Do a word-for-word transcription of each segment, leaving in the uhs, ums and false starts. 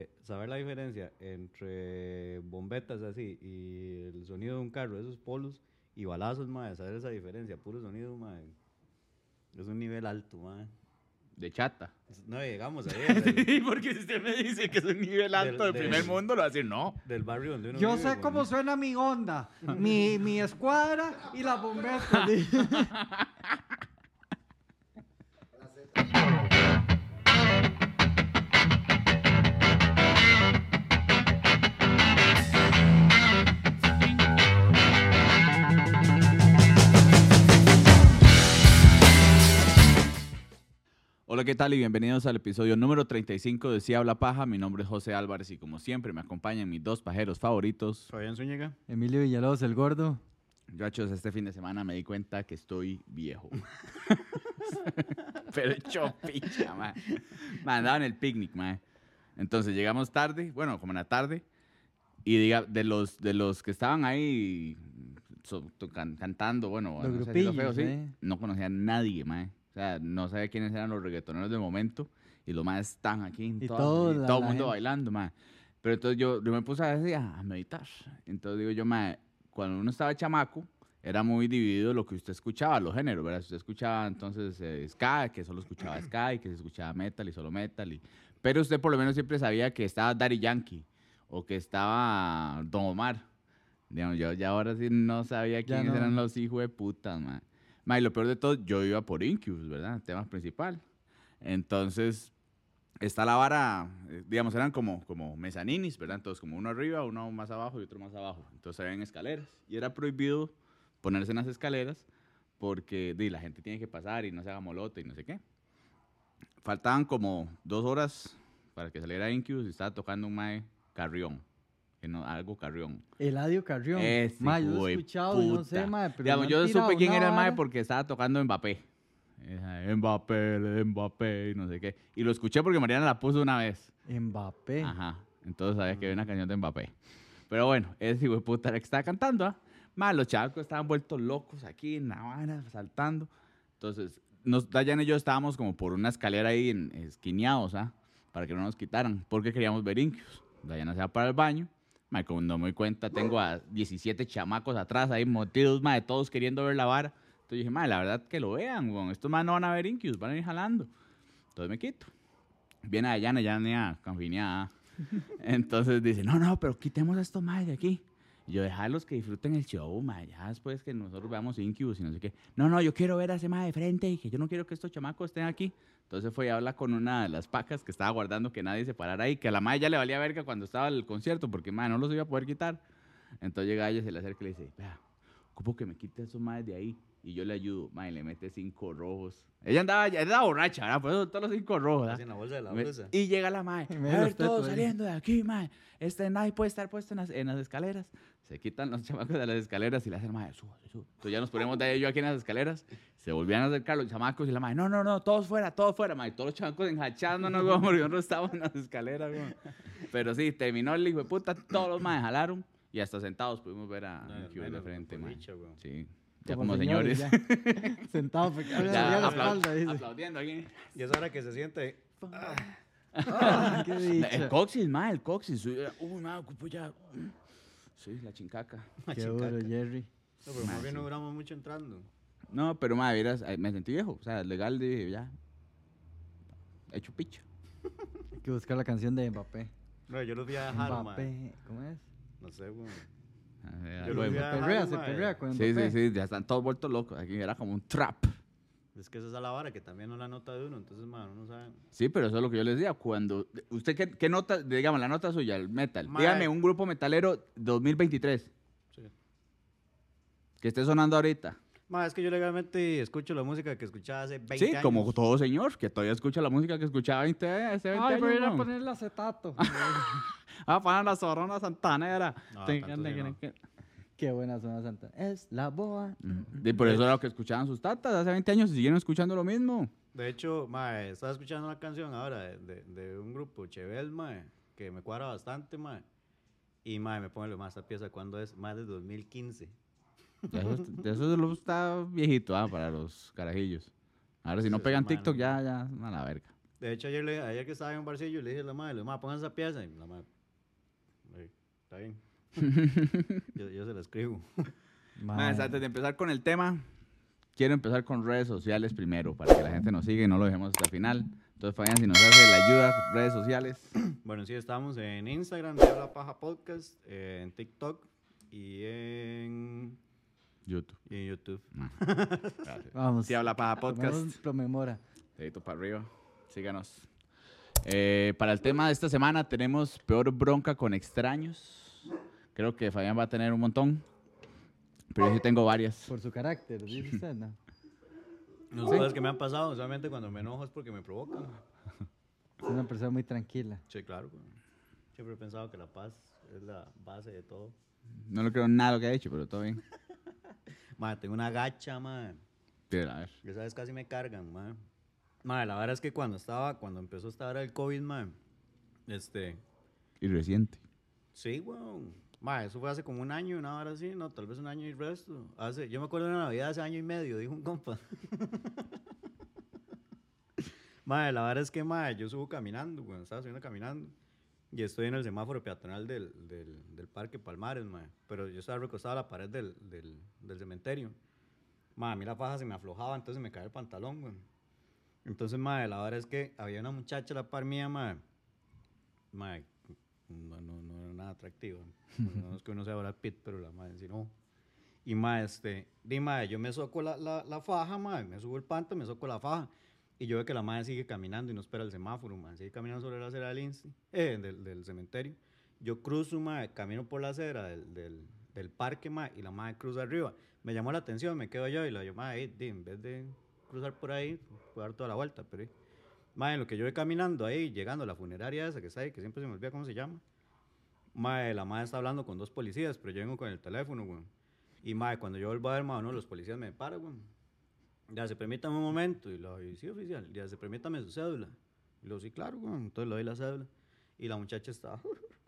Saber la diferencia entre bombetas así y el sonido de un carro, esos polos y balazos, mae, saber esa diferencia, puro sonido, mae, es un nivel alto, mae. De chata. No llegamos ahí, del, Sí, porque si usted me dice que es un nivel alto Del- del, del- primer mundo, lo va a decir no. del barrio donde uno Yo vive, sé mae. cómo suena mi Honda, mi, mi escuadra y la bombeta. Hola, ¿qué tal? Y bienvenidos al episodio número treinta y cinco de Si Habla Paja. Mi nombre es José Álvarez y como siempre me acompañan mis dos pajeros favoritos. Fabián Zúñiga. Emilio Villalobos, el gordo. Gachos, este fin de semana me di cuenta que estoy viejo. Pero hecho picha, man. Me andaba en el picnic, man. Entonces llegamos tarde, bueno, como en la tarde, y diga, de los, de los que estaban ahí so, to- can- cantando, bueno, Los no sé decirlo grupillos, feo, sí, eh. no conocía a nadie, man. O sea, no sabía quiénes eran los reggaetoneros del momento, y los más están aquí, en Y todas- todo y la- todo el la mundo gente. bailando, man. Pero entonces yo, yo me puse a, decir, a meditar. Entonces digo yo, man, cuando uno estaba chamaco, era muy dividido lo que usted escuchaba, los géneros, ¿verdad? Usted escuchaba entonces eh, ska, que solo escuchaba ska, y que se escuchaba metal y solo metal. Y... Pero usted por lo menos siempre sabía que estaba Daddy Yankee o que estaba Don Omar. Digamos, yo ya ahora sí no sabía Ya quiénes no. eran los hijos de putas, man. Ma, y lo peor de todo, yo iba por Incubus, ¿verdad? El tema principal. Entonces, está la vara, eh, digamos, eran como, como mezaninis, ¿verdad? Entonces, como uno arriba, uno más abajo y otro más abajo. Entonces, habían escaleras. Y era prohibido ponerse en las escaleras porque di, la gente tiene que pasar y no se haga molote y no sé qué. Faltaban como dos horas para que saliera Incubus y estaba tocando un mae Carrión. Que no, algo Carrión. Eladio Carrión. Ese Ma, yo hijo lo he de escuchado y no puta. sé, ma, pero Digamos, me yo han supe tirado quién una era el mae vara. porque estaba tocando Mbappé. Esa, Mbappé, Mbappé y no sé qué. Y lo escuché porque Mariana la puso una vez. Mbappé. Ajá. Entonces sabía que había una canción de Mbappé. Pero bueno, ese hijo de puta era el que estaba cantando, ¿ah? Más los chavos estaban vueltos locos aquí en la vara, saltando. Entonces, nos, Dayan y yo estábamos como por una escalera ahí en, esquineados, ¿ah? Para que no nos quitaran, porque queríamos ver Incubus. Dayana se va para el baño. Ma, cuando me doy cuenta, tengo a diecisiete chamacos atrás ahí, motidos, ma, de todos queriendo ver la vara. Entonces dije, ma, la verdad que lo vean, weón. Estos más no van a ver Incubus, van a ir jalando. Entonces me quito. Viene Dayana, ya ni confineada. Entonces dice, no, no, pero quitemos a estos más de aquí. Y yo, dejarlos que disfruten el show, ma, ya después que nosotros veamos Incubus y no sé qué. No, no, yo quiero ver a ese ma de frente y que yo no quiero que estos chamacos estén aquí. Entonces fue y habla con una de las pacas que estaba guardando que nadie se parara ahí, que a la madre ya le valía verga cuando estaba el concierto, porque ma, no los iba a poder quitar. Entonces llega ella, se le acerca y le dice, vea, ocupo que me quite esos madres de ahí. Y yo le ayudo, ma, y le mete cinco rojos. Ella andaba, ya andaba borracha, ¿verdad? Por eso todos los cinco rojos, ¿verdad? Así en la bolsa de la Me- blusa. Y llega la mae, En a medio de ver, los tetos todos ahí. saliendo de aquí, mae. Este nadie puede estar puesto en las, en las escaleras. Se quitan los chamacos de las escaleras y le hacen, mae, suba, suba. Entonces ya nos ponemos de ahí yo aquí en las escaleras. Se volvían a acercar los chamacos y la mae, no, no, no, todos fuera, todos fuera, mae. Todos los chamacos enjachándonos, güey, porque nosotros estábamos en las escaleras, güey. Pero sí, terminó el hijo de puta, todos los maes jalaron y hasta sentados pudimos ver a No, Incubus de menos, frente, por mae. dicha, weón. Sí, ya como, señores. ya. Sentado, porque ahora le Ya, dolía la aplau- espalda, dice. aplaudiendo aquí. Y es hora que se siente. Ah, qué El dicha. coxis, mae, el coxis. Uy, mae, ocupo ya. Sí, la chincaca. Qué duro, Jerry. No, pero Ma, más bien sí. no duramos mucho entrando. No, pero mae, vieras, eh, me sentí viejo. O sea, legal, dije, ya. Hecho picha. Hay que buscar la canción de Mbappé. No, yo los vi a dejar, ma. Mbappé, ¿cómo es? No sé, weón. Eh, Yo al lo huevo. vi a- Perrea, Ajá, se mae. perrea con Sí, Mbappé. sí, sí, ya están todos vueltos locos. Aquí era como un trap. Es que esa es la vara que también no la nota de uno, entonces, man, uno no sabe. Sí, pero eso es lo que yo les decía. Cuando. ¿Usted qué, qué nota, digamos, la nota suya, el metal? Mae. Dígame un grupo metalero dos mil veintitrés Sí. que esté sonando ahorita. Ma, es que yo legalmente escucho la música que escuchaba hace veinte Sí, años. como todo señor, que todavía escucha la música que escuchaba veinte, hace veinte Ay, años. voy a ir a weón. poner el acetato. Ah, para la Sorona Santanera. No, Te- tanto sí no. Qué buena zona santa. Es la boa. Y por eso era lo que escuchaban sus tatas hace veinte años y siguieron escuchando lo mismo. De hecho, ma, estaba escuchando una canción ahora de, de, de un grupo, Chevel, ma, que me cuadra bastante, ma. Y, ma, me pone lo más esta pieza cuando es más de dos mil quince. Eso, eso lo está viejito, ah, para los carajillos. Ahora si no Sí, pegan mano. TikTok ya, ya, a la verga. De hecho, ayer, le, ayer que estaba en un barcillo, le dije a la madre, ma, pongan esa pieza. Y la madre, "Ey, está bien. yo, yo se la escribo. Más, antes de empezar con el tema, quiero empezar con redes sociales primero, para que la gente nos siga y no lo dejemos hasta el final. Entonces, Fabián, si nos hace la ayuda, redes sociales. Bueno, sí, estamos en Instagram, de La Paja Podcast, eh, en TikTok y en, YouTube. y en YouTube. Gracias. Vamos. Si habla paja podcast. Tomemos promemora. Dedito para arriba. Síganos. Eh, para el tema de esta semana tenemos peor bronca con extraños. Creo que Fabián va a tener un montón. Pero yo sí tengo varias. Por su carácter, dice usted, ¿no? Las cosas que me han pasado, solamente cuando me enojo es porque me provocan. Es una persona muy tranquila. Sí, claro. güey. Siempre he pensado que la paz es la base de todo. No le creo nada lo que ha hecho, pero todo bien. Madre, tengo una gacha, madre. Tírala, a ver. Ya sabes, casi me cargan, madre. Madre, la verdad es que cuando estaba, cuando empezó esta hora del COVID, madre, este, Y reciente. sí, weón. Madre, eso fue hace como un año, una hora así, no, tal vez un año y resto. Hace, yo me acuerdo de una Navidad hace año y medio, dijo un compa. Madre, la verdad es que, madre, yo subo caminando, weón, estaba subiendo caminando. Y estoy en el semáforo peatonal del, del, del Parque Palmares, madre. Pero yo estaba recostado a la pared del, del, del cementerio. Madre, a mí la faja se me aflojaba, entonces me cae el pantalón, weón. Entonces, madre, la verdad es que había una muchacha a la par mía, madre. Madre, no, no, no era nada atractiva. No es que uno sea Brad Pitt, pero la madre sí no. Y madre, este, di madre, yo me soco la, la, la faja, madre, me subo el panto, me soco la faja. Y yo veo que la madre sigue caminando y no espera el semáforo, madre. Sigue caminando sobre la acera del, Insti, eh, del, del cementerio. Yo cruzo, madre, camino por la acera del, del, del parque, madre, y la madre cruza arriba. Me llamó la atención, me quedo yo y la digo, madre, di, en vez de cruzar por ahí, puedo dar toda la vuelta, pero... Madre, lo que yo voy caminando ahí, llegando a la funeraria esa que está ahí, que siempre se me olvida cómo se llama. Madre, la madre está hablando con dos policías, pero yo vengo con el teléfono, güey. Y madre, cuando yo vuelvo a ver, madre, uno de los policías me para, güey. Ya, se permítame un momento. Y lo digo, sí, oficial. Ya, se permítame su cédula. Y lo sí, claro, güey. Entonces le doy la cédula. Y la muchacha está...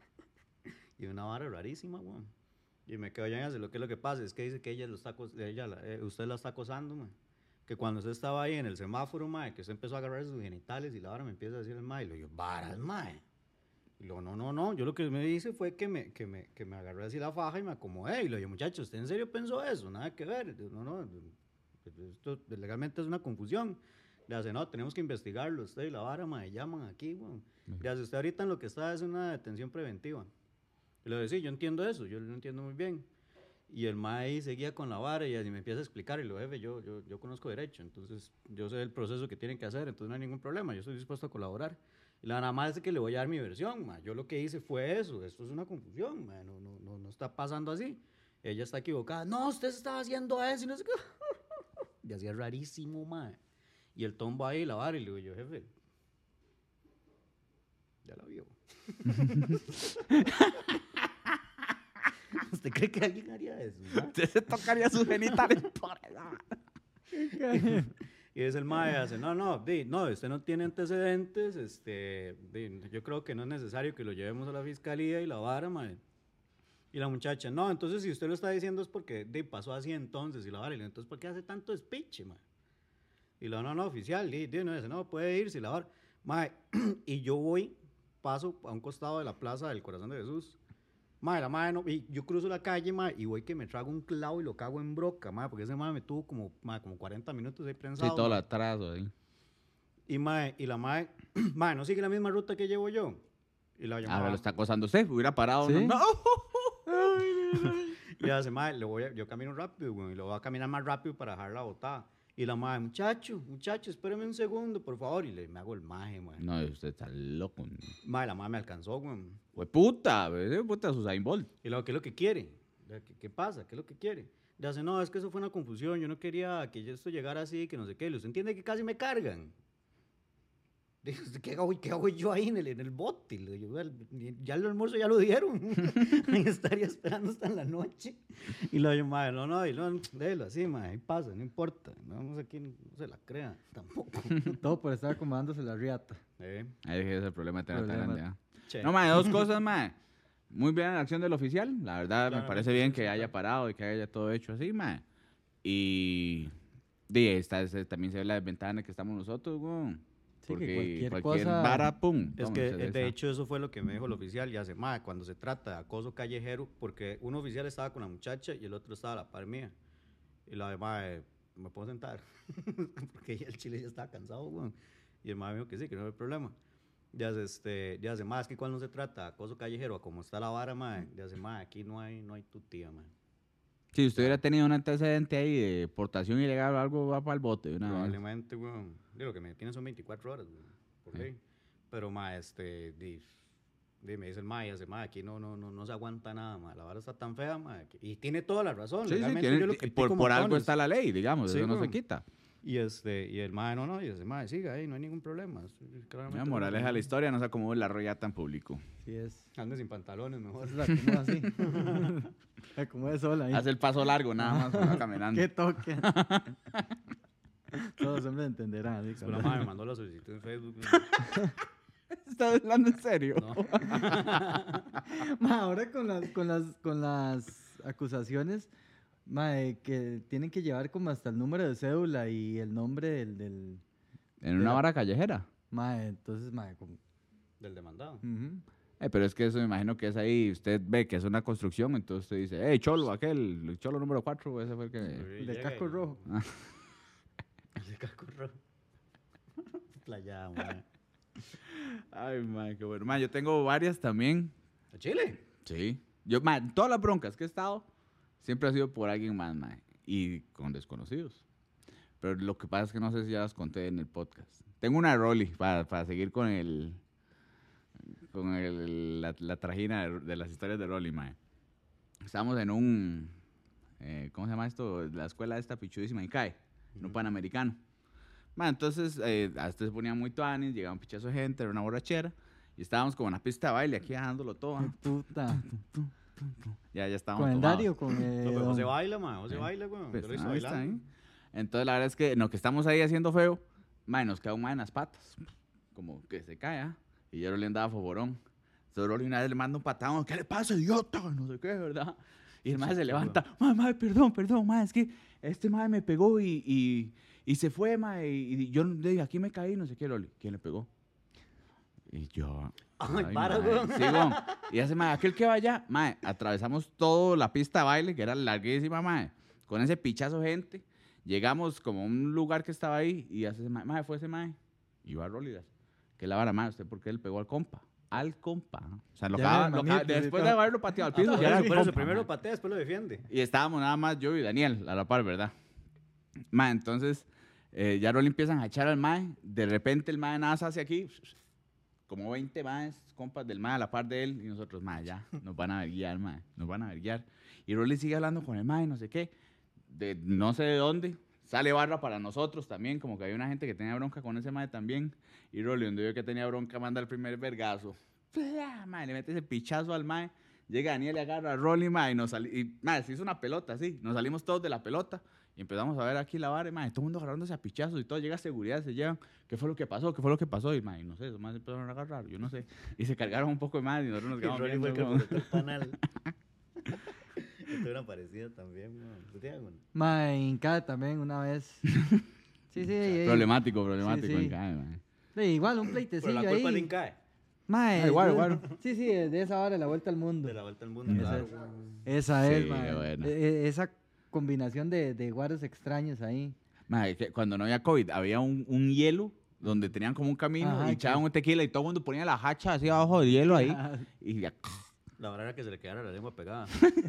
y una vara rarísima, güey. Y me quedo ya en lo que es lo que pasa. Es que dice que ella lo está, ella, eh, usted la está acosando, güey. Que cuando usted estaba ahí en el semáforo, mae, que usted empezó a agarrar sus genitales y la vara me empieza a decir el mae, y le digo, varas, mae. Y luego, no, no, no, yo lo que me dice fue que me, que me, que me agarré así la faja y me acomodé. Y le digo, muchacho, ¿usted en serio pensó eso? Nada que ver. No, no, esto legalmente es una confusión. Le hace, no, tenemos que investigarlo. Usted y la vara, mae, llaman aquí, güey. Le hace, usted ahorita en lo que está es una detención preventiva. Y le digo, sí, yo entiendo eso, yo lo entiendo muy bien. Y el mae ahí seguía con la vara y así me empieza a explicar y lo jefe, yo, yo, yo conozco derecho, entonces yo sé el proceso que tienen que hacer, entonces no hay ningún problema, yo estoy dispuesto a colaborar. Y la nada más es que le voy a dar mi versión, mae. Yo lo que hice fue eso, esto es una confusión, mae. No, no, no, no está pasando así. Ella está equivocada, no, usted estaba haciendo eso y no sé qué. Y así es rarísimo, mae. Y el tombo ahí, la vara, y le digo yo, jefe, ya la vio. ¿Usted cree que alguien haría eso? ¿No? Usted se tocaría sus genitales por eso. Y es el mae, hace, no, no, di, no, usted no tiene antecedentes, este, di, yo creo que no es necesario que lo llevemos a la fiscalía y la vara, mae. Y la muchacha, no, entonces si usted lo está diciendo es porque di, pasó así entonces y la vara, y le, entonces ¿por qué hace tanto speech, mae? Y lo, no, no, oficial, di, di, no, dice, no, puede irse y la vara. Mae, y yo voy, paso a un costado de la plaza del Corazón de Jesús. Madre, la madre no, y yo cruzo la calle, madre, y voy que me trago un clavo y lo cago en broca, madre, porque ese madre me tuvo como, madre, como cuarenta minutos ahí prensado. Sí, todo el madre. atraso ahí. Y, madre, y la madre, madre, no sigue la misma ruta que llevo yo. Y la llamaba. Ahora lo está acosando usted, hubiera parado. ¿Sí? No. Y hace, madre, le voy a, yo camino rápido, güey, y lo voy a caminar más rápido para dejar la botada. Y la madre, muchacho, muchacho, espérame un segundo, por favor. Y le, me hago el maje, güey. No, usted está loco. Madre, la madre me alcanzó, güey. Fue puta, güey, puta Usain Bolt. Y luego, ¿qué es lo que quiere? ¿Qué, qué pasa? ¿Qué es lo que quiere? Le hace, no, es que eso fue una confusión, yo no quería que esto llegara así, que no sé qué. ¿Usted entiende que casi me cargan? Dijo, ¿qué hago, ¿qué hago yo ahí en el, en el bote? Le digo, ya el almuerzo ya lo dieron. Estaría esperando hasta en la noche. Y lo digo, madre, no, no, y no, déjelo así, madre, ahí pasa, no importa. No vamos aquí, no se la crea, tampoco. Todo por estar acomodándose la riata. Eh, Ahí es el problema de tener tan Problema. grande. ¿ah? che. No, mae, dos cosas, mae. Muy bien la acción del oficial. La verdad, me Claramente, parece bien sí, que sí, haya claro. parado y que haya todo hecho así, mae. Y... di, esta, esta- también se ve la desventaja en la que estamos nosotros, güey. que Porque cualquier cualquier cosa- vara, pum. Es toma, que, se eh, les de da. hecho, eso fue lo que me dijo el oficial. Y hace, ma, cuando se trata de acoso callejero, porque un oficial estaba con la muchacha y el otro estaba a la par mía. Y la demás, ¿me puedo sentar? Porque ya el chile ya estaba cansado, weón. Y el ma me dijo que sí, que no hay problema. Ya hace, este, ya hace, ma, es que cuando se trata de acoso callejero, a como está la vara, ma, ya hace, ma, aquí no hay, no hay tu tía, ma. Si usted hubiera tenido un antecedente ahí de portación ilegal o algo, va para el bote. de una vez. Probablemente, weón. Digo, lo que me tienen son veinticuatro horas, weón, por Sí. ley. Pero, ma, este, di, di, me dice el ma, y hace, ma, aquí no, no, no, no se aguanta nada, ma. La vara está tan fea, ma. que- Y tiene toda la razón. Sí, sí, Legalmente tiene- yo lo ti- critico por, por algo montones. está la ley, digamos, Sí, eso no se weón. quita. Y, este, y el ma, no, no, y ese ma, siga ahí, no hay ningún problema. Sí, claramente Mira, no- moraleja de la historia, no se acomode la rollata en público. Sí es. Ande sin pantalones, mejor. Se la acomoda así. Se acomoda sola ahí. Hace el paso largo, nada más, va caminando. Qué toque. Todos los hombres entenderán. Así, Después la cabrón. ma me mandó la solicitud en Facebook. weón. ¿Estás hablando en serio? No. Ma, ahora con las, con las, con las acusaciones, ma, eh, que tienen que llevar como hasta el número de cédula y el nombre del, del En una la- vara callejera. ma, entonces, ma, como, Del demandado. ujú. Eh, pero es que eso me imagino que es ahí, usted ve que es una construcción, entonces usted dice, hey, Cholo, aquel, el Cholo número cuatro, ese fue el que... El de Llega casco y- rojo. El de casco rojo. Playa, ma. Ay, man, qué bueno. Man, yo tengo varias también. ¿A Chile? Sí. Yo, man, todas las broncas que he estado, siempre ha sido por alguien más, man, y con desconocidos. Pero lo que pasa es que no sé si ya las conté en el podcast. Tengo una de Rolly para, para seguir con el... con el, la, la trajina de, de las historias de Rolly, man. Estábamos en un... eh, ¿cómo se llama esto? La escuela esta pichudísima, ICAE, en un panamericano. Man, entonces, eh, hasta se ponía muy tuanis, llegaba un pichazo de gente, era una borrachera, y estábamos como en una pista de baile, aquí dejándolo todo. Qué ah. puta. Ya, ya estábamos ¿Con el tomados. Dario o con No, eh, pero José don- baila, ma. José Sí. baila, weón. Pues, Yo lo hice ahí está, bailando. ahí. Entonces, la verdad es que en lo que estamos ahí haciendo feo, man, nos queda un man en las patas, como que se cae, ¿ah? Y yo le andaba foborón. Entonces, Rolly una vez le manda un patón, ¿qué le pasa, idiota? No sé qué, ¿verdad? Y el man se levanta, madre, madre, perdón, perdón, madre, es que este madre me pegó y, y, y se fue, madre, y, y yo de aquí me caí, no sé qué, Rolly. ¿Quién le pegó? Y yo... Ay, para, mae, weón. sí, weón. Y hace, madre, aquel que vaya, madre, atravesamos toda la pista de baile, que era larguísima, madre, con ese pichazo de gente. Llegamos como a un lugar que estaba ahí y hace, madre, madre, fue ese madre. Y va a Rolly, que la vara, madre, ¿usted por qué le pegó al compa? Al compa. O sea, lo Ya acaba- de lo acaba- manitos y después de todo. haberlo pateado al Ah, piso, por ya era eso, el por eso, compa, primero mae. lo patea, después lo defiende. Y estábamos nada más yo y Daniel a la par, ¿verdad? Ma, entonces, eh, ya Rolly empiezan a echar al mae. De repente el mae nada se hace aquí. Como veinte maes, compas del mae a la par de él. Y nosotros, mae, ya, nos van a verguiar, mae. Nos van a verguiar. Y Rolly sigue hablando con el mae, no sé qué. De no sé de dónde. Sale barra para nosotros también. Como que había una gente que tenía bronca con ese mae también. Y Rolly, donde vio que tenía bronca, manda el primer vergazo. ¡Pla! Mae, le mete ese pichazo al mae. Llega Daniel y agarra a Rolly, mae, y nos sali- y, mae, se hizo una pelota, así. Nos salimos todos de la pelota y empezamos a ver aquí la vara, y, mae, todo el mundo agarrándose a pichazos y todo. Llega seguridad, se llevan. ¿Qué fue lo que pasó? ¿Qué fue lo que pasó? Y, mae, no sé, esos más empezaron a agarrar, yo no sé. Y se cargaron un poco de más y nosotros nos Y quedamos Rolly fue el viendo que como- alborotó el panal. Yo tuve una parecida también, weón. ¿Tú tienes alguna? Ma, en Inca también una vez. Sí, sí. ahí- Problemático, problemático. Sí, sí. en cada, mae. Sí, igual, un Pero pleitecillo la ahí. culpa de Incae. Ma, Ah, igual, de- igual. Sí, sí, de esa hora, la vuelta al mundo. De la vuelta al mundo, Esa claro. es. weón. Esa es, Sí, ma. qué buena. E- e- esa combinación de, de guaros extraños ahí. Mae, que cuando no había COVID, había un, un hielo donde tenían como un camino Ajá, y que- echaban un tequila y todo el mundo ponía la hacha así abajo del hielo ahí. Y, ya- La verdad era que se le quedara la lengua pegada.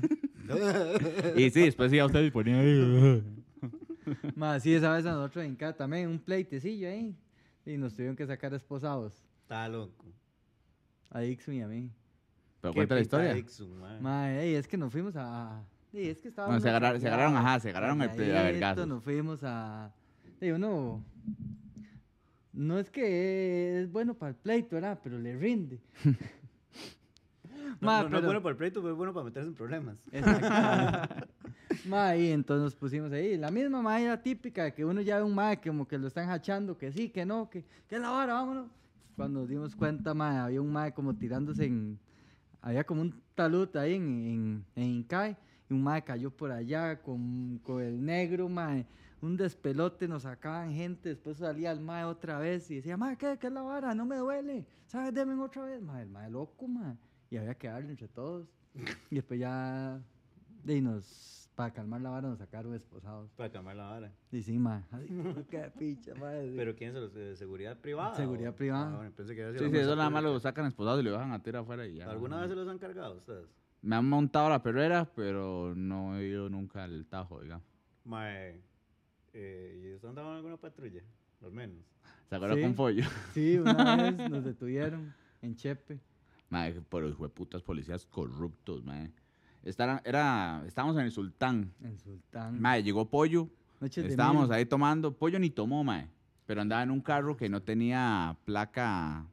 y sí, después sí a ustedes ponían ahí. Ma, sí, esa vez a nosotros en Inca también, un pleitecillo ahí. Y nos tuvieron que sacar esposados. Está loco. A Dixon y a mí. Pero Qué cuenta la pinta de historia. Dixon, mae. Ma, ey, es que nos fuimos a... Sí, es que estaba Bueno, se uno agarraron- se chapeado, agarraron, ajá, se agarraron el pe- a calladito, vergazos. Nos fuimos a... Sí, uno... No es que es bueno para el pleito, ¿verdad? Pero le rinde. No, Ma, no, no es pero- bueno para el pleito, pero es bueno para meterse en problemas. Exacto. Ma, y entonces nos pusimos ahí. La misma manera típica que uno ya ve un ma que como que lo están hachando, que sí, que no, que, que la vara, vámonos. Cuando nos dimos cuenta, ma, había un ma como tirándose en... Había como un talud ahí en, en, en Incai, y un ma cayó por allá con, con el negro, ma, un despelote, nos sacaban gente, después salía el mae otra vez y decía, mae, ¿qué? ¿Qué es la vara? No me duele, ¿sabes? Deme otra vez, mae, el mae loco, mae. Y había que darle entre todos. Y después ya, y nos, para calmar la vara, nos sacaron esposados. Para calmar la vara. Y sí, mae, ay, qué picha, mae. sí. ¿Pero quién se los de seguridad privada? Seguridad o- privada. Ah, bueno, pensé que había Sí, sido sí, la eso fuerza nada más pública. lo sacan esposados y lo bajan a tirar afuera y ya. ¿Alguna vez se los han cargado ustedes? Me han montado la perrera, pero no he ido nunca al Tajo, digamos. Mae, eh, ¿y ustedes andaban en alguna patrulla? Al menos. ¿Se acuerdan Sí. con pollo? Sí, una vez nos detuvieron en Chepe. Madre, pero hijo de putas policías corruptos, madre. Estaran- era, estábamos en el Sultán. En Sultán. Madre, llegó Pollo. Noches de Estábamos mil. ahí tomando. Pollo ni tomó, madre. Pero andaba en un carro que no tenía placa.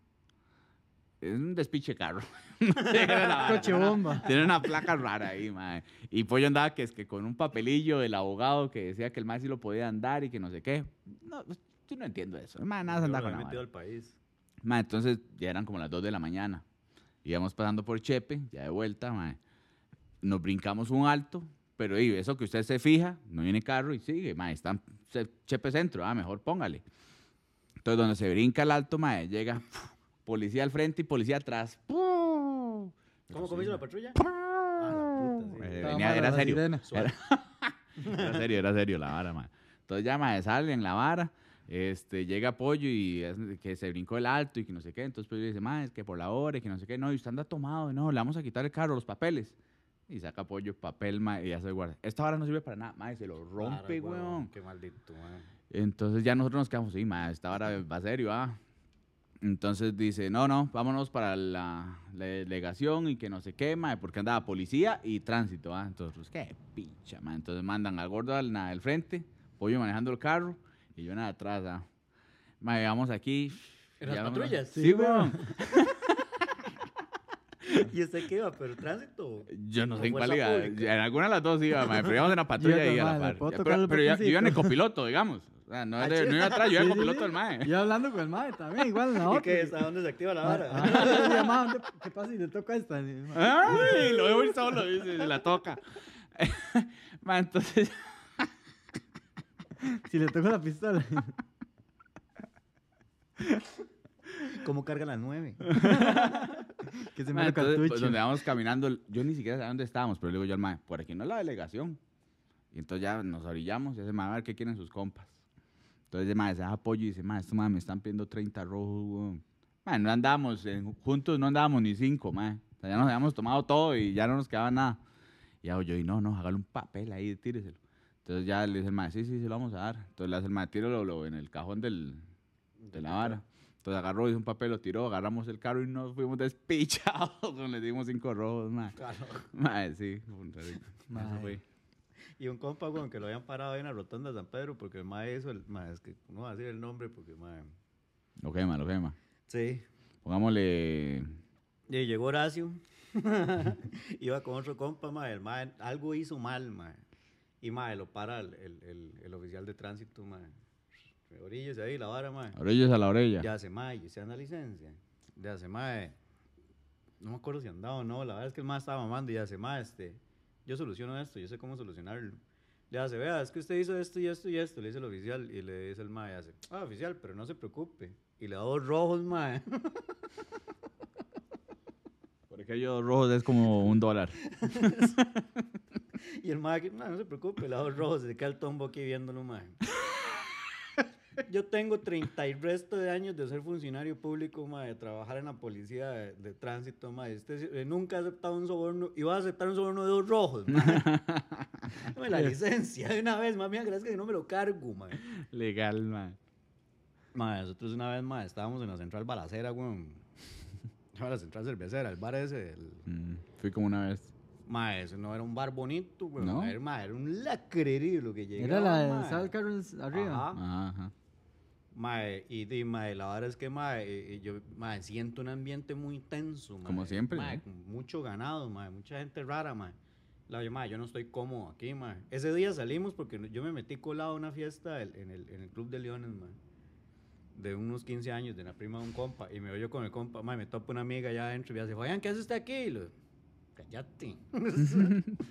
Es un despiche carro. Coche bomba. Tiene una placa rara ahí, madre. Y Pollo andaba que es que con un papelillo del abogado que decía que el mae sí lo podía andar y que no sé qué. No, pues, yo no entiendo eso. El mae nada se Yo andaba lo con he la metido vara. al país. Ma, entonces ya eran como las dos de la mañana. Íbamos pasando por Chepe, ya de vuelta, ma. Nos brincamos un alto, pero y, eso que usted se fija, no viene carro y sigue, ma, está en Ce- Chepe Centro, ah, mejor póngale. Entonces donde se brinca el alto, ma, llega ¡puf! Policía al frente y policía atrás. ¡Pum! ¿Cómo, cómo Sí, hizo ma. la patrulla? Ah, la puta, sí. Eh, Estaba venía- mala era la serio. sirena. Era, era serio, era serio la vara, ma. Entonces ya, ma, sale en la vara. Este, llega Pollo y es que se brincó el alto y que no sé qué. Entonces Pollo dice, ma, es que por la hora y que no sé qué. No, y usted anda tomado. No, le vamos a quitar el carro, los papeles. Y saca Pollo papel, ma, y ya se guarda. Esta vara no sirve para nada, ma, y se lo rompe, Claro, weón. Qué maldito, weón. Entonces ya nosotros nos quedamos, sí, ma, esta vara va serio, ah. Entonces dice, no, no, vámonos para la, la delegación y que no sé qué, ma, porque andaba policía y tránsito, ah. Entonces, pues, qué picha, ma. Entonces mandan al gordo al nada del frente, Pollo manejando el carro y yo nada atrás, ah. Ma, vamos aquí. ¿En las ya vámonos. patrullas? Sí, Sí, weón. ¿Y usted qué iba? ¿Pero tránsito? Yo no ¿O sé en cuál fuerza iba. pública? En alguna de las dos iba, ma, pero íbamos en la patrulla Yo y a la también, par. ¿le puedo Ya, tocar Pero, el pero yo, yo iba en el botoncito? copiloto, digamos. O sea, no, Ah, es de- sí. no iba atrás, yo iba en Sí, el sí, copiloto sí. del mae. Yo hablando con el mae también, igual en la ¿Y otra. qué es? ¿A dónde se activa la Ah, vara? ah, yo le llamaba, ¿dónde- ¿qué pasa si le toca esta? Y, mae, Ay, lo veo ir solo, dice, se la toca. Ma, entonces, Si le toco la pistola. ¿Cómo carga las nueve? Que se ma, me lo entonces, cartucho. pues, donde vamos caminando, yo ni siquiera sabía dónde estábamos, pero le digo yo al mae, por aquí no es la delegación. Y entonces ya nos orillamos y ese mae, a ver qué quieren sus compas. Entonces el mae se da apoyo y dice, mae, estos mae me están pidiendo treinta rojos, weón. Mae, no andábamos, en- juntos no andábamos ni cinco, mae. O sea, ya nos habíamos tomado todo y ya no nos quedaba nada. Y hago yo, y no, no, hágale un papel ahí, tíreselo. Entonces ya le dice el mae, sí, sí, se lo vamos a dar. Entonces le hace el mae, tíralo lo- en el cajón del, de la vara. Entonces agarró, hizo un papel, lo tiró, agarramos el carro y nos fuimos despichados. Le dimos cinco rojos, mae. Claro. Mae, sí, fue un rico. Eso Mae. fue. Y un compa, weón, que lo habían parado ahí en la rotonda de San Pedro porque el mae hizo el... Mae, es que no va a decir el nombre porque, mae... Lo quema, lo quema. Sí. Pongámosle. Y llegó Horacio. Iba con otro compa, mae. El mae algo hizo mal, mae. Y, mae, lo para el, el, el, el oficial de tránsito, mae. Oríllese ahí, la vara, mae. Orillas a la orilla. Ya hace, mae, y usted anda licencia. Ya hace, mae. No me acuerdo si andaba o no. La verdad es que el mae estaba mamando y ya hace, mae, este... Yo soluciono esto, yo sé cómo solucionarlo. Le hace, vea, es que usted hizo esto y esto y esto. Le dice el oficial y le dice el mae, hace, ah, oficial, pero no se preocupe. Y le da dos rojos, mae. Por aquellos rojos es como un dólar. Y el mae, que, no, no se preocupe, le da dos rojos. Se queda el tombo aquí viéndolo, mae. Yo tengo treinta y resto de años de ser funcionario público, mae, de trabajar en la policía de, de tránsito, mae. Usted eh, nunca ha aceptado un soborno y va a aceptar un soborno de dos rojos, mae. Dame la licencia de una vez, mami, gracias que no me lo cargo, mae. Legal, man. Mae, nosotros una vez, mae, estábamos en la central balacera, weón. No, la central cervecera, el bar ese, el... Mm, fui como una vez. Mae, eso no era un bar bonito, weón. ¿No? Era, mae, era un lacrerío lo que llegaba, Era la de mae. ¿sabes el carro en- arriba? Ajá. Ajá, ajá. Mae, y di, mae, la verdad es que, mae, eh, eh, yo, mae, siento un ambiente muy tenso, mae. Como siempre, Mae, ¿no? con mucho ganado, mae, mucha gente rara, mae. La yo, mae, yo no estoy cómodo aquí, mae. Ese día salimos porque no- yo me metí colado a una fiesta el- en el, en el Club de Leones, mae. De unos quince años, de la prima de un compa. Y me veo yo con el compa, mae, me topa una amiga allá adentro y me dice, oigan, ¿qué hace usted aquí? Y lo, cállate.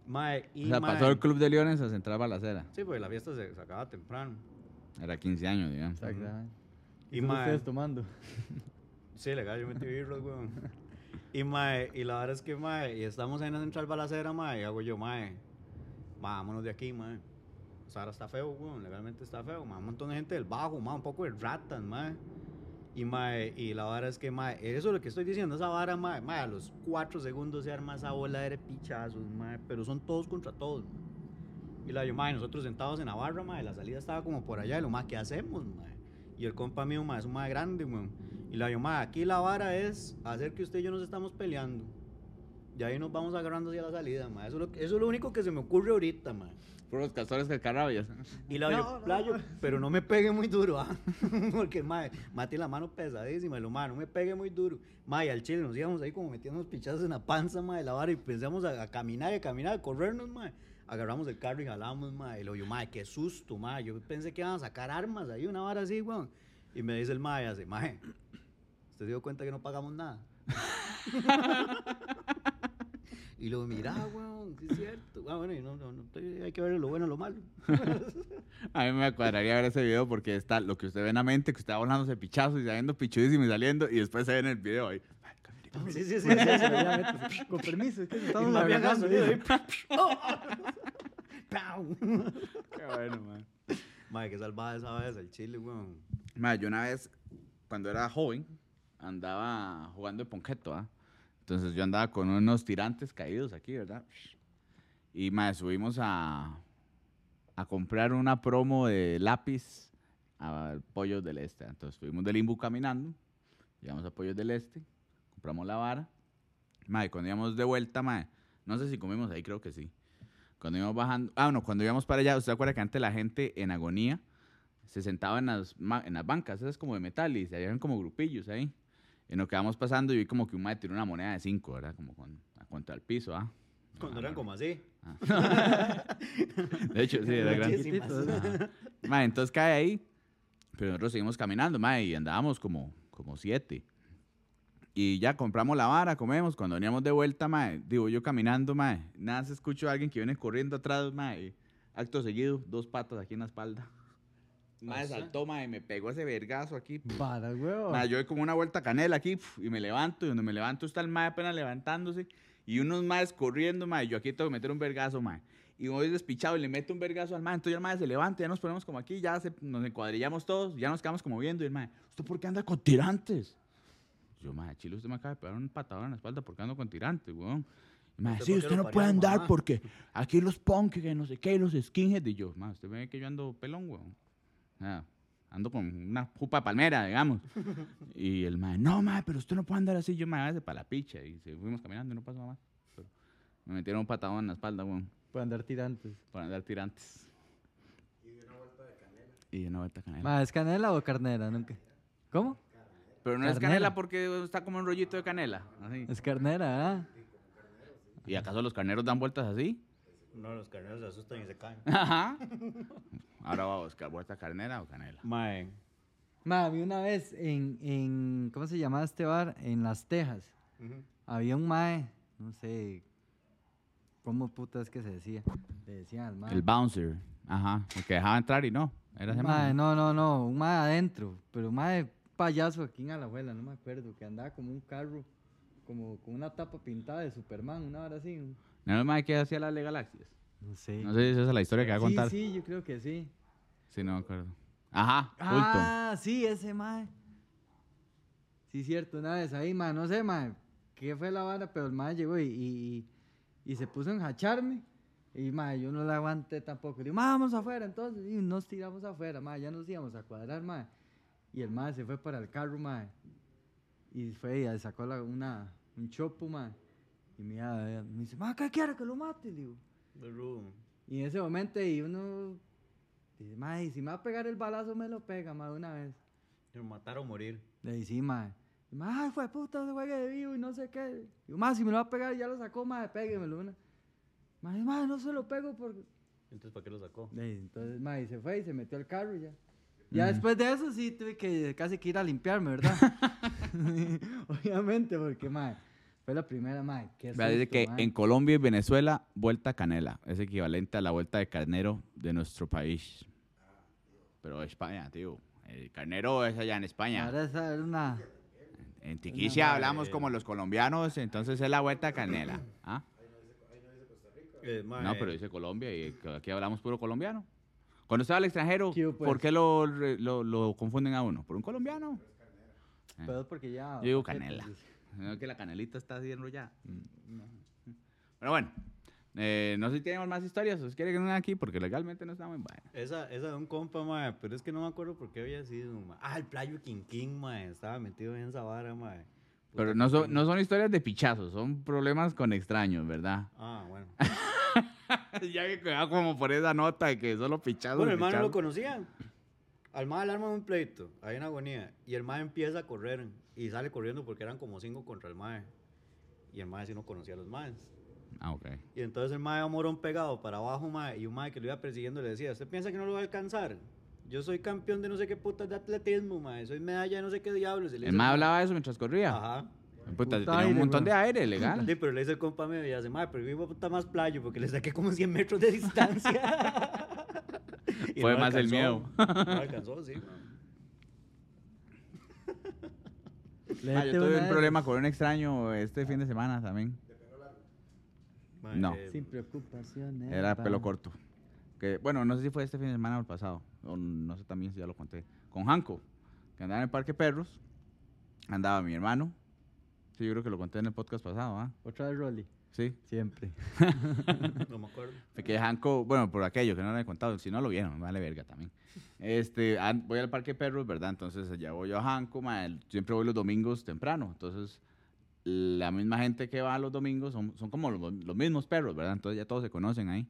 Mae, y O sea, mae, pasó el Club de Leones a Central Balacera. Sí, porque la fiesta se, se acaba temprano. Era quince años, digamos. Exactamente. Y ¿Y solo mae, ustedes tomando? sí, legal, yo metí birros, weón. Y mae, y la verdad es que mae, y estamos ahí en la Central Balacera, mae, y hago yo, mae, vámonos de aquí, mae. O sea, ahora está feo, weón, legalmente está feo, mae, un montón de gente del bajo, mae, un poco de ratas, mae. Y mae, y la vara es que mae, eso es lo que estoy diciendo, esa vara, mae, mae, a los cuatro segundos se arma esa bola de pichazos, mae, pero son todos contra todos, mae. Y la yo, mae, nosotros sentados en la barra, mae, la salida estaba como por allá, y lo más, ¿qué hacemos, mae? Y el compa mío, mae, es un mae grande, weón. Y la yo, mae, aquí la vara es hacer que usted y yo nos estamos peleando. Y ahí nos vamos agarrando hacia la salida, mae. Eso es lo, eso es lo único que se me ocurre ahorita, mae. Por los castores cascarrabias. Y la No, yo, no, playo, no. pero no me pegue muy duro, ¿ah? Porque, mae, mate la mano pesadísima, y lo, mae, no me pegue muy duro. Mae, al chile nos íbamos ahí como metiendo los pichazos en la panza, mae, de la vara, y pensamos a, a caminar y a caminar, a corrernos, mae. Agarramos el carro y jalamos, mae, y lo yo, mae, qué susto, mae. Yo pensé que iban a sacar armas ahí, una vara así, weón. Y me dice el mae, así, mae, ¿usted se dio cuenta que no pagamos nada? Y lo mira, weón, sí es cierto. Ah, bueno, y no, no, no, hay que ver lo bueno y lo malo. A mí me cuadraría ver ese video porque está lo que usted ve en la mente, que usted va volándose pichazos y saliendo pichudísimo y saliendo, y después se ve en el video ahí. Sí, sí, sí. Sí, sí, sí, con permiso, es que Y estamos más bien agarrando. gasolina ahí. ¡Pau! Qué bueno, man. Madre, qué salvaje esa vez el chile, weón. Madre, yo una vez, cuando era joven, andaba jugando de ponqueto, ¿ah? Entonces yo andaba con unos tirantes caídos aquí, ¿verdad? Y madre, subimos a, a comprar una promo de lápiz a Pollos del Este. Entonces fuimos del Limbo caminando, llegamos a Pollos del Este, compramos la vara. Madre, cuando íbamos de vuelta, madre, no sé si comimos ahí, creo que sí. Cuando íbamos bajando, ah, no, cuando íbamos para allá, ¿usted se acuerda que antes la gente en agonía se sentaba en las, ma- en las bancas, esas como de metal, y se habían como grupillos ahí? Y nos quedamos pasando y vi como que un mae tiró una moneda de cinco, ¿verdad? Como con, contra el piso, ¿ah? Cuando Ah, eran como así. De hecho, sí, era grande. Muchísimas. Ajá. Mae, entonces cae ahí, pero nosotros seguimos caminando, mae, y andábamos como, como siete. Y ya compramos la vara, comemos. Cuando veníamos de vuelta, mae, digo yo caminando, mae, nada se escuchó a alguien que viene corriendo atrás, mae, y acto seguido, dos patas aquí en la espalda. Mae, ¿Ah, sí? saltó, mae, y me pegó ese vergazo aquí. Para, huevo. Mae, yo doy como una vuelta canela aquí, pf, y me levanto, y donde me levanto está el mae apenas levantándose, y unos maes corriendo, mae, yo aquí tengo que meter un vergazo, mae. Y voy despichado y le meto un vergazo al mae, entonces el mae se levanta, ya nos ponemos como aquí, ya se, nos encuadrillamos todos, ya nos quedamos como viendo, y el mae, ¿usted por qué anda con tirantes? Yo, mae, chile, usted me acaba de pegar un patadón en la espalda porque ando con tirantes, weón. Y mae, ¿Usted sí, por qué usted lo no parió puede a su andar mamá? porque aquí los punk, que no sé qué, y los skinheads, y yo, mae, usted ve que yo ando pelón, weón. Ah, ando con una jupa de palmera, digamos. Y el mae, no, mae, pero usted no puede andar así. Yo, mae, váyase para la picha. Y se fuimos caminando y no pasó nada más. Pero me metieron un patadón en la espalda, weón, Para andar tirantes. para andar tirantes. Y de una vuelta de canela. Y de una vuelta de canela. Ma, ¿es canela o carnera? Nunca. ¿Cómo? Pero no es carnela. canela porque está como un rollito de canela. Así. Es carnera, ¿ah? ¿Y acaso los carneros dan vueltas así? No, los carneros se asustan y se caen. Ajá. Ahora va a buscar vuelta carnera o canela. Mae. Ma, a mí una vez en, en, ¿cómo se llamaba este bar? En Las Tejas. Había un mae, no sé, ¿cómo puta es que se decía? Le decían al mae. El bouncer. Ajá. El que dejaba entrar y no. Era ese Mae, mae. no, no, no, un mae adentro, pero un mae payaso aquí en Alajuela, no me acuerdo, que andaba como un carro, como con una tapa pintada de Superman, una hora así. un- ¿No era el mae que hacía las de galaxias? No sé. No sé si esa es la historia que va a contar. Sí, sí, yo creo que sí. Sí, no me acuerdo. Ajá, culto. Ah, sí, ese mae. Sí, cierto, una vez ahí, mae, no sé, mae, qué fue la vara, pero el mae llegó y, y, y, y se puso a enjacharme. Y, mae, yo no la aguanté tampoco. Le digo, mae, vamos afuera, entonces. Y nos tiramos afuera, mae, ya nos íbamos a cuadrar, mae. Y el mae se fue para el carro, mae. Y fue y sacó la- una, un chopo, mae. Y mira, me dice, mae, ¿qué quiere que lo mate? Le digo. De rudo. Y en ese momento, y uno dice, mae, si me va a pegar el balazo, me lo pega, mae, una vez. De matar o morir. Le dije, sí, mae. Y, mae, ay, fue puta, se juegue de vivo y no sé qué. Digo, mae, si me lo va a pegar, ya lo sacó, mae, péguemelo una. Mae, mae, no se lo pego porque... Entonces, ¿para qué lo sacó? Le dije, entonces, mae, se fue y se metió al carro y ya. Ya Ujú. después de eso, sí, tuve que casi que ir a limpiarme, ¿verdad? Obviamente, porque, mae, Fue la primera, mae. Qué Vea, dice susto, que mae. en Colombia y Venezuela, vuelta canela. Es equivalente a la vuelta de carnero de nuestro país. Pero España, tío. El carnero es allá en España. Ahora esa era una... En Tiquicia Una hablamos madre. como los colombianos, entonces es la vuelta canela. ¿Ah? Eh, mae, No, pero dice Colombia y aquí hablamos puro colombiano. Cuando usted va al extranjero, ¿Qué hubo, pues? ¿por qué lo, re- lo, lo confunden a uno? ¿Por un colombiano? Pero es porque ya... Yo digo paquetes, canela. dice. No, que la canelita está así enrollada. Pero bueno, eh, no sé si tenemos más historias. ¿Os quiere que no aquí? Porque legalmente no está muy buena. Esa, esa de un compa, mae, pero es que no me acuerdo por qué había sido, mae. Ah, el playo Quinquín, mae, estaba metido en esa vara, mae. Puta, Pero no son, Quinquín. no son historias de pichazos, son problemas con extraños, ¿verdad? Ah, bueno. Ya que quedaba como por esa nota de que solo pichazos. Bueno, el mae no lo pichazos. conocía. Al mae le arman un pleito, hay una agonía, y el mae empieza a correr, y sale corriendo porque eran como cinco contra el mae. Y el mae sí no conocía a los maes. Ah, ok. Y entonces el mae a morón pegado para abajo, mae, y un mae que lo iba persiguiendo le decía, ¿usted piensa que no lo va a alcanzar? Yo soy campeón de no sé qué putas de atletismo, mae, soy medalla de no sé qué diablos. Y le El dice mae mae, hablaba de eso mientras corría. Ajá. Puta, Puta tenía un aire, montón de weón. aire, legal. Sí, pero le dice el compa mío y hace, mae, pero yo iba a puta más playo porque le saqué como cien metros de distancia. Y Fue no más el alcanzó, miedo. No alcanzó, sí, mae. Léete Ah, yo tuve una un de problema esas. con un extraño este fin de semana también. Mae, No. eh, Sin preocupaciones. Era pa. pelo corto. Que, bueno, no sé si fue este fin de semana o el pasado. O no sé también si ya lo conté. Con Janko, que andaba en el Parque Perros. Andaba mi hermano. Sí, yo creo que lo conté en el podcast pasado, ¿ah? Otra vez Rolly. Sí. Siempre. no me acuerdo. Que Janko, bueno, por aquello que no lo he contado. Si no lo vieron, me vale verga también. Este, an- voy al Parque Perros, ¿verdad? Entonces allá voy yo a Janko, mae, siempre voy los domingos temprano. Entonces, la misma gente que va los domingos son, son como los, los mismos perros, ¿verdad? Entonces ya todos se conocen ahí.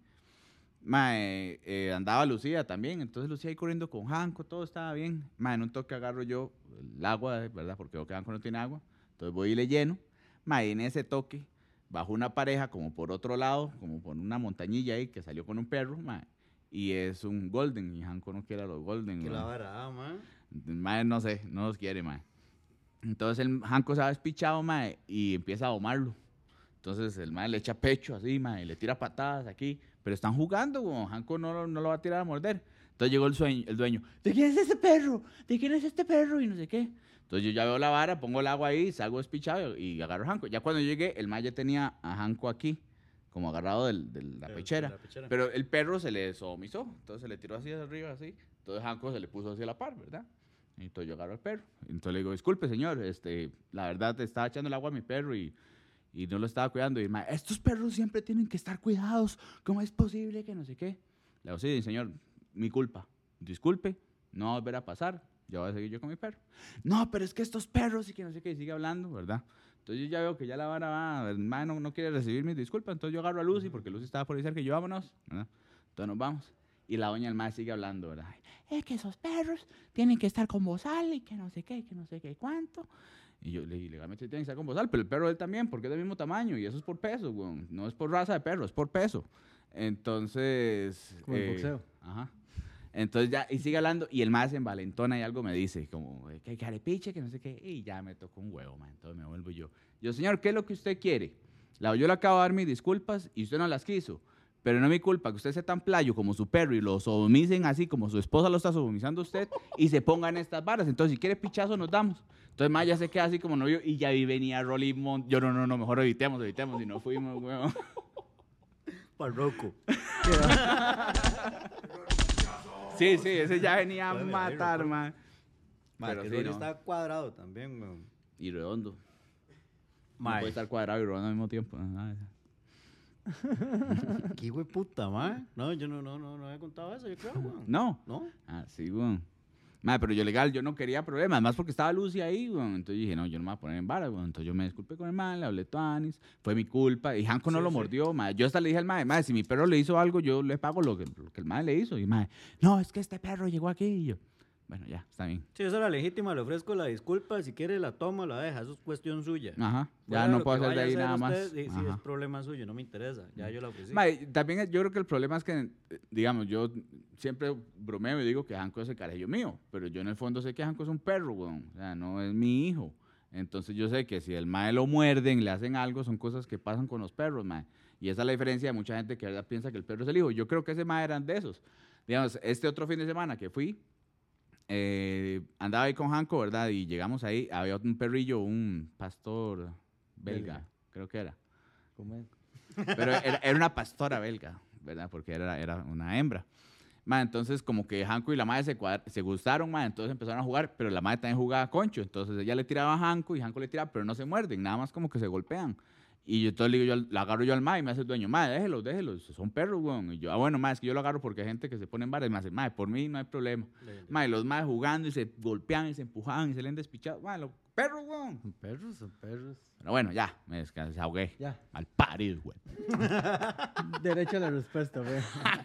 Mae, eh, andaba Lucía también, entonces Lucía ahí corriendo con Janko, todo estaba bien. Mae, en un toque agarro yo el agua, ¿verdad? Porque veo que Janko no tiene agua. Entonces voy y le lleno. Mae, en ese toque bajó una pareja como por otro lado, como por una montañilla ahí que salió con un perro, mae. Y es un golden, y Janko no quiere a los golden. Que mae. la vara, ah, mae. Mae, no sé, no los quiere, mae. Entonces el Janko se ha despichado, mae, y empieza a domarlo. Entonces el mae le echa pecho así, mae, y le tira patadas aquí. Pero están jugando, güey. Janko no, lo- no lo va a tirar a morder. Entonces llegó el, sueño, el dueño. ¿De quién es ese perro? ¿De quién es este perro? Y no sé qué. Entonces yo ya veo la vara, pongo el agua ahí, salgo despichado y agarro a Janko. Ya cuando llegué, el mae ya tenía a Janko aquí, como agarrado del- de la De- pechera. de la pechera. Pero el perro se le sodomizó. Entonces se le tiró así hacia arriba, así. Entonces Janko se le puso hacia la par, ¿verdad? Y entonces yo agarro al perro. Entonces le digo, disculpe, señor, este, la verdad te estaba echando el agua a mi perro y, y no lo estaba cuidando. Y el mae, estos perros siempre tienen que estar cuidados. ¿Cómo es posible que no sé qué? Le digo, sí, señor, mi culpa. Disculpe, no va a volver a pasar. Ya voy a seguir yo con mi perro. No, pero es que estos perros y que no sé qué, y sigue hablando, ¿verdad? Entonces yo ya veo que ya la vara va, el mae no, no quiere recibir mis disculpas. Entonces yo agarro a Lucy, porque Lucy estaba por ahí cerca, y yo vámonos, ¿verdad? Entonces nos vamos. Y la doña del mae sigue hablando, ¿verdad? Es que esos perros tienen que estar con bozal y que no sé qué, que no sé qué cuánto. Y yo le dije, legalmente tienen que estar con bozal, pero el perro de él también, porque es del mismo tamaño y eso es por peso, güey. No es por raza de perro, es por peso. Entonces... Como el eh, boxeo. Ajá. Entonces ya, y sigue hablando, y el más se envalentona y algo me dice, como, eh, que carepiche, que no sé qué, y ya me tocó un huevo, man. Entonces me vuelvo yo. Yo, señor, ¿qué es lo que usted quiere? La, yo le acabo de dar mis disculpas y usted no las quiso. Pero no es mi culpa que usted sea tan playo como su perro y lo sodomicen así como su esposa lo está sodomizando a usted y se pongan estas varas. Entonces, si quiere pichazo, nos damos. Entonces, más ya se queda así como novio y ya vi venía Rolly Mont. Yo, no, no, no, mejor evitemos, evitemos y no fuimos, huevón. Parroco. Sí, sí, ese ya venía a Bueno, ahí matar, recuerdo. man. Mae, Pero que sí, Rolly no. está cuadrado también, weón. Y redondo. No Mae, puede estar cuadrado y redondo al mismo tiempo. Ah, qué hijo de puta, mae. No, yo no, no, no, no había contado eso, yo creo, weón. No. ¿No? Ah, sí, weón. Madre, pero yo legal, yo no quería problemas, además porque estaba Lucy ahí, weón. Entonces dije, no, yo no me voy a poner en vara, weón. Entonces yo me disculpé con el man, le hablé tuanis, fue mi culpa. Y Janko no Sí, lo sí. mordió, madre. Yo hasta le dije al madre, madre, si mi perro le hizo algo, yo le pago lo que, lo que el madre le hizo. Y madre, no, es que este perro llegó aquí. Y yo, bueno, ya, está bien. Sí, esa era legítima, le ofrezco la disculpa, si quiere la toma, la deja, eso es cuestión suya. Ajá, ya Fuera no lo puedo que hacer de vaya a ahí nada más. usted, sí, sí, Ajá. es problema suyo, no me interesa, ya yo la ofrecí. Mae, también es- yo creo que el problema es que, eh, digamos, yo siempre bromeo y digo que Janko es el carajillo mío, pero yo en el fondo sé que Janko es un perro, weón. O sea, no es mi hijo. Entonces yo sé que si el mae lo muerden, le hacen algo, son cosas que pasan con los perros, mae. Y esa es la diferencia de mucha gente que ¿verdad? Piensa que el perro es el hijo. Yo creo que ese mae eran de esos. Digamos, este otro fin de semana que fui, eh, andaba ahí con Hanco, ¿verdad? Y llegamos ahí, había un perrillo, un pastor belga, Belga. creo que era. ¿Cómo es? Pero era, era una pastora belga, ¿verdad? Porque era, era una hembra. Ma, entonces, como que Hanco y la madre se, cuadra- se gustaron, ma, entonces empezaron a jugar, pero la madre también jugaba concho. Entonces ella le tiraba a Hanco y Hanco le tiraba, pero no se muerden, nada más como que se golpean. Y yo entonces le digo, yo, al- la agarro yo al ma y me hace el dueño, ma, déjelos, déjelos, son perros, weón. Y yo, ah, bueno, ma, es que yo lo agarro porque hay gente que se pone en bares. Me hace, ma, por mí no hay problema. Ma, y los ma jugando y se golpeaban y se empujaban y se le despichados. Ma, los perros, weón. Son perros, son perros. Pero bueno, ya, me desca- desahogué. Ya. Al parido, güey. Derecho a la respuesta, güey.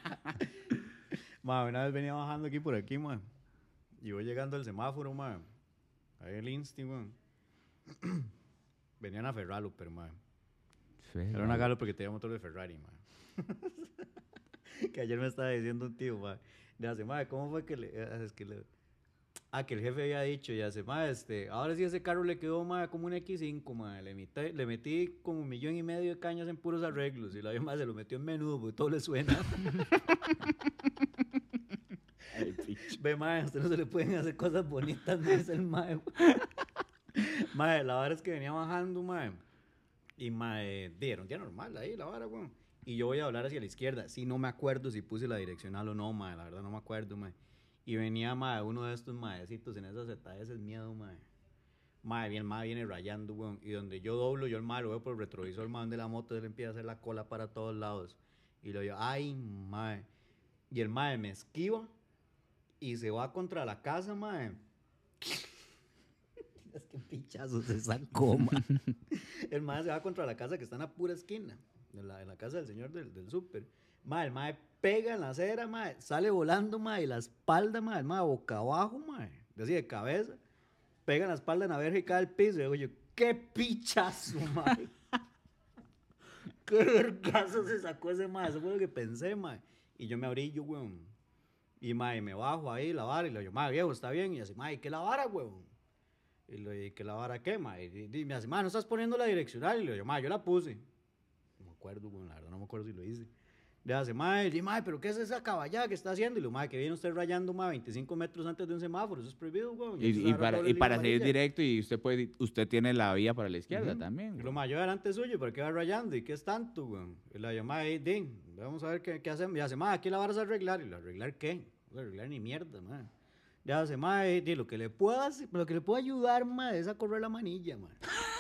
Ma, una vez venía bajando aquí por aquí, ma. Y voy llegando al semáforo, ma. Ahí el Insti, ma. Venían a Ferralo, pero, ma. Era una galo porque tenía motor de Ferrari, ma. Que ayer me estaba diciendo un tío, ma. Le hace, ma, ¿cómo fue que le, eh, es que le... Ah, que el jefe había dicho, y hace, ma, este, ahora sí ese carro le quedó, ma, como un equis cinco, ma. Le metí, le metí como un millón y medio de cañas en puros arreglos. Y la vez más se lo metió en menudo porque todo le suena. Ay, picho. Ve, mae, a usted no se le pueden hacer cosas bonitas, no es el mae. Mae, la vara es que venía bajando, mae. Y mae, dieron día normal ahí, la vara, weón. Y yo voy a hablar hacia la izquierda. Sí, no me acuerdo si puse la direccional o no, mae. La verdad no me acuerdo, mae. Y venía, mae, uno de estos maecitos en esas etadas, es miedo, mae. Mae, bien, mae viene rayando, weón. Y donde yo doblo, yo el mae lo veo por el retrovisor, mae, de la moto, él empieza a hacer la cola para todos lados. Y lo digo, ay, mae. Y el mae me esquiva y se va contra la casa, mae. Es que pichazo se sacó, mae. El mae se va contra la casa que está en la pura esquina, de la, de la casa del señor del, del súper. Mae, el mae pega en la acera, mae, sale volando, mae, y la espalda, mae, el mae boca abajo, mae, así de cabeza, pega en la espalda en la verja y cae al piso. Y digo yo, qué pichazo, mae. Qué vergazo se sacó ese mae, eso fue lo que pensé, mae. Y yo me abrillo, weón. Y mae, me bajo ahí la vara y le digo, mae, viejo, está bien. Y así, mae, ¿qué la vara, weón? Y le digo, ¿qué la vara qué, mae? Y, y me hace, mae, ¿no estás poniendo la direccional? Y le digo, mae, yo la puse. No me acuerdo, weón, la verdad no me acuerdo si lo hice. Le hace, mae, y mae, ¿pero qué es esa caballada que está haciendo? Y le digo, mae, que viene usted rayando, mae, veinticinco metros antes de un semáforo, eso es prohibido, weón. Y, eso y es para, doble y línea para seguir amarilla. directo y usted puede, usted tiene la vía para la izquierda Ujú. también. Y lo güey. más, yo delante suyo, ¿para qué va rayando? ¿Y qué es tanto, weón? Y la llamada ahí, din, vamos a ver qué, qué hacemos. Y hace, mae, aquí la vara es arreglar. Y lo arreglar, ¿qué? No arreglar ni mierda, mae. Ya hace, mae, di, lo que le pueda, hacer- lo que le puedo ayudar, mae, es a correr la manilla, mae.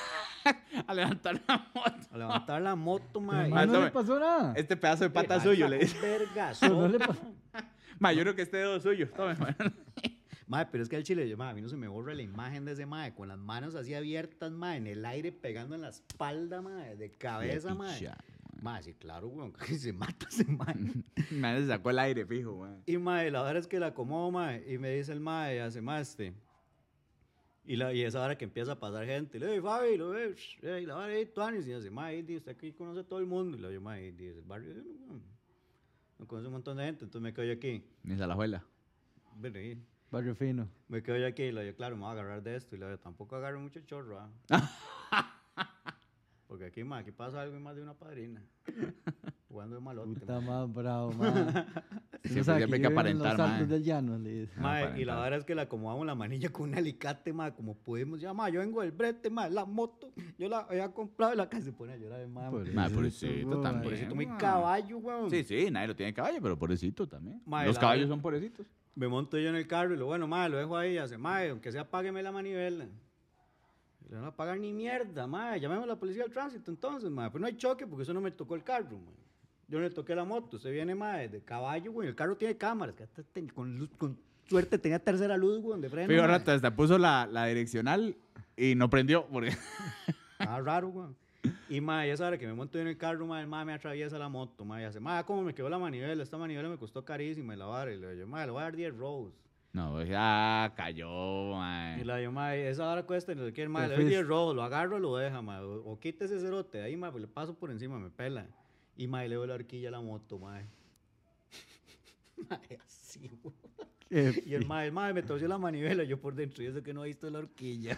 A levantar la moto. A levantar la moto, Pero, mae. mae, no tome. le pasó nada. Este pedazo de pata Mae, suyo, sacó le un dice. vergazo, No le mae. pasó. Ma, yo creo que este dedo es suyo. Tome, ma. Mae, pero es que el chile, yo, mae, a mí no se me borra la imagen de ese mae, con las manos así abiertas, mae, en el aire, pegando en la espalda, mae, de cabeza, mae. picha, Mae, sí, claro, weón, que se mata ese mae. Ma, se sacó el aire, fijo, ma. Y mae, la verdad es que la acomodo, mae, y me dice el mae, hace más este. Y, la, y esa hora que empieza a pasar gente, le digo, Fabi, lo ves, y la hora ahí, Tuanis, y hace, mae, di, usted aquí conoce a todo el mundo. Y le digo, mae, di, el barrio, eh, no, no conoce un montón de gente, entonces me quedo yo aquí. Ni se la juela. Bueno, y Barrio fino. me quedo yo aquí, y le digo, claro, me voy a agarrar de esto. Y le digo, tampoco agarro mucho chorro, ¿ah? Porque aquí, mae, aquí pasa algo y más de una padrina. Jugando de malote. Puta mae. más bravo, mae. Siempre- O sea, siempre hay yo que vivo en aparentar, los altos mae. del llano, le dice. Ah, Mae, y aparentar. la verdad es que le acomodamos la manilla con un alicate, mae, como podemos. Ya, mae, yo vengo del brete, mae, la moto, yo la había comprado y la casa se pone a llorar, mae. Pobrecito, Ma, pobrecito weón. también. Pobrecito, muy mae. caballo, weón. Sí, sí, nadie lo tiene caballo, pero pobrecito también. Ma, Los la caballos verdad- son pobrecitos. Me monto yo en el carro y lo bueno, mae, lo dejo ahí y hace, mae, aunque sea, págueme la manivela. Y le van a pagar ni mierda, mae, llamemos a la policía del tránsito entonces, mae. Pero no hay choque porque eso no me tocó el carro, mae. Yo no le toqué la moto, usted viene, mae, de caballo, güey. El carro tiene cámaras, que hasta ten- con, luz, con suerte tenía tercera luz, güey, de freno. Fijo, mae. rato, hasta puso la, la direccional y no prendió. Porque... Estaba raro, güey. Y, mae, esa hora que me monto yo en el carro, mae, el mae me atraviesa la moto, mae, y hace, mae, ¿cómo me quedó la manivela? Esta manivela me costó carísima y la vara. Y le digo, mae, le voy a dar diez robos. No, ya cayó, Y mae. la digo, mae, esa hora cuesta, no sé qué, mae, Te le doy fuiste. diez robos, lo agarro, lo deja, mae, o, o quita ese cerote de ahí, mae, pues le paso por encima, me pela. Y, mae, le doy la horquilla a la moto, mae. Mae, así, güey. Qué Y el mae, el mae me torció la manivela, yo por dentro, y eso que no he visto la horquilla.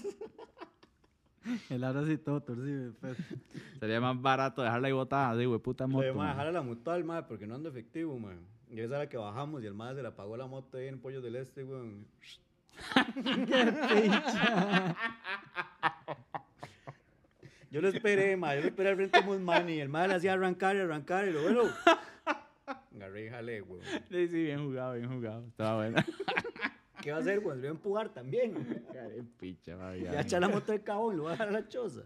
El aro así todo torcido. Pues. Sería más barato dejarla ahí botada, así, güey, puta Le moto. dije, mae, man. dejar la mutual, mae, porque no ando efectivo, mae. Y esa era la que bajamos y el mae se la pagó la moto ahí en Pollos del Este, weón. Yo lo esperé, mae, yo lo esperé al frente de Musmani y el mae le hacía arrancar y arrancar y lo bueno. Agarré y jalé, weón. Sí, sí, bien jugado, bien jugado. Estaba bueno. ¿Qué va a hacer, weón? Le voy a empujar también. Qué picha, Ya echar la moto del cabo y lo voy a dejar a la choza.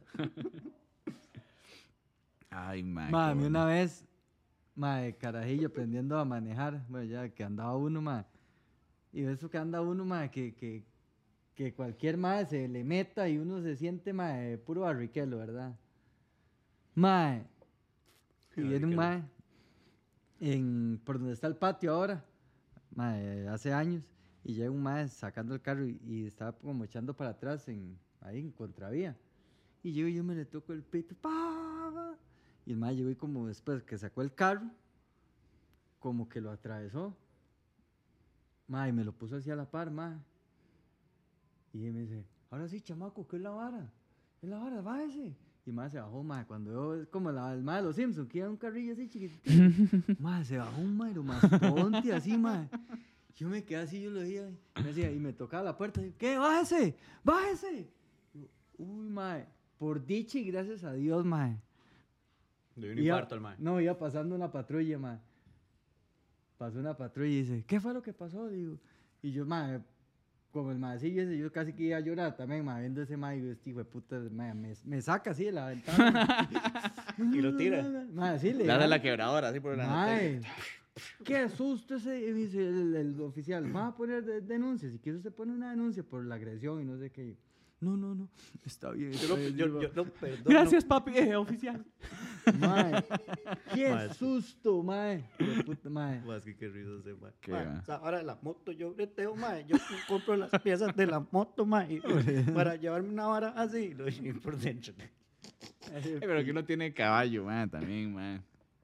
Ay, man. Ma, a qué mí bueno. una vez, ma, de carajillo aprendiendo a manejar, bueno, ya que andaba uno, ma, y eso que anda uno, ma, que, que, que cualquier ma se le meta y uno se siente, ma, de puro barriquelo, ¿verdad? Ma, y viene un ma, en, por donde está el patio ahora, ma, eh, hace años, y llega un ma sacando el carro y, y estaba como echando para atrás, en, ahí en contravía. Y llego y yo me le toco el pito, pa, pa. Y el mae llegó y como después que sacó el carro, como que lo atravesó. Mae, y me lo puso así a la par, mae. Y me dice, ahora sí, chamaco, ¿qué es la vara? ¿Qué es la vara? Bájese. Y mae se bajó, mae, cuando yo, es como la, el mae de los Simpsons, que iba en un carrillo así chiquitito. Mae, se bajó un mae, lo mastodonte así, mae. Yo me quedé así, yo lo veía, y me decía, y me tocaba la puerta, y, ¿qué? Bájese, bájese. Yo, uy, mae, por dicha y gracias a Dios, mae. Le dio un Iba- infarto al mae. No, iba pasando una patrulla, ma. Pasó una patrulla y dice, ¿qué fue lo que pasó? Digo, y yo, ma, como el maecillo ese, yo casi que iba a llorar también, ma, viendo ese ma, y yo, este hijo de puta, ma, me, me saca así de la ventana. Y lo tira. Ma, sí, le Le hace da- la quebradora, así por la Mae, qué susto ese, y me dice el, el oficial, va a poner de- denuncia, si quiere usted pone una denuncia por la agresión y no sé qué. No, no, no, está bien. Yo está no, bien, yo, digo, yo no perdono. Gracias, papi, eh, oficial. Mae, qué Mae, sí. susto, mae. Hijo de puta, mae. Más que qué risa ese, mae. Qué Mae, va. o sea, ahora la moto yo breteo, mae. Yo compro las piezas de la moto, mae. y- Para llevarme una vara así, lo dije por dentro. Eh, pero que uno tiene caballo, man, también, man.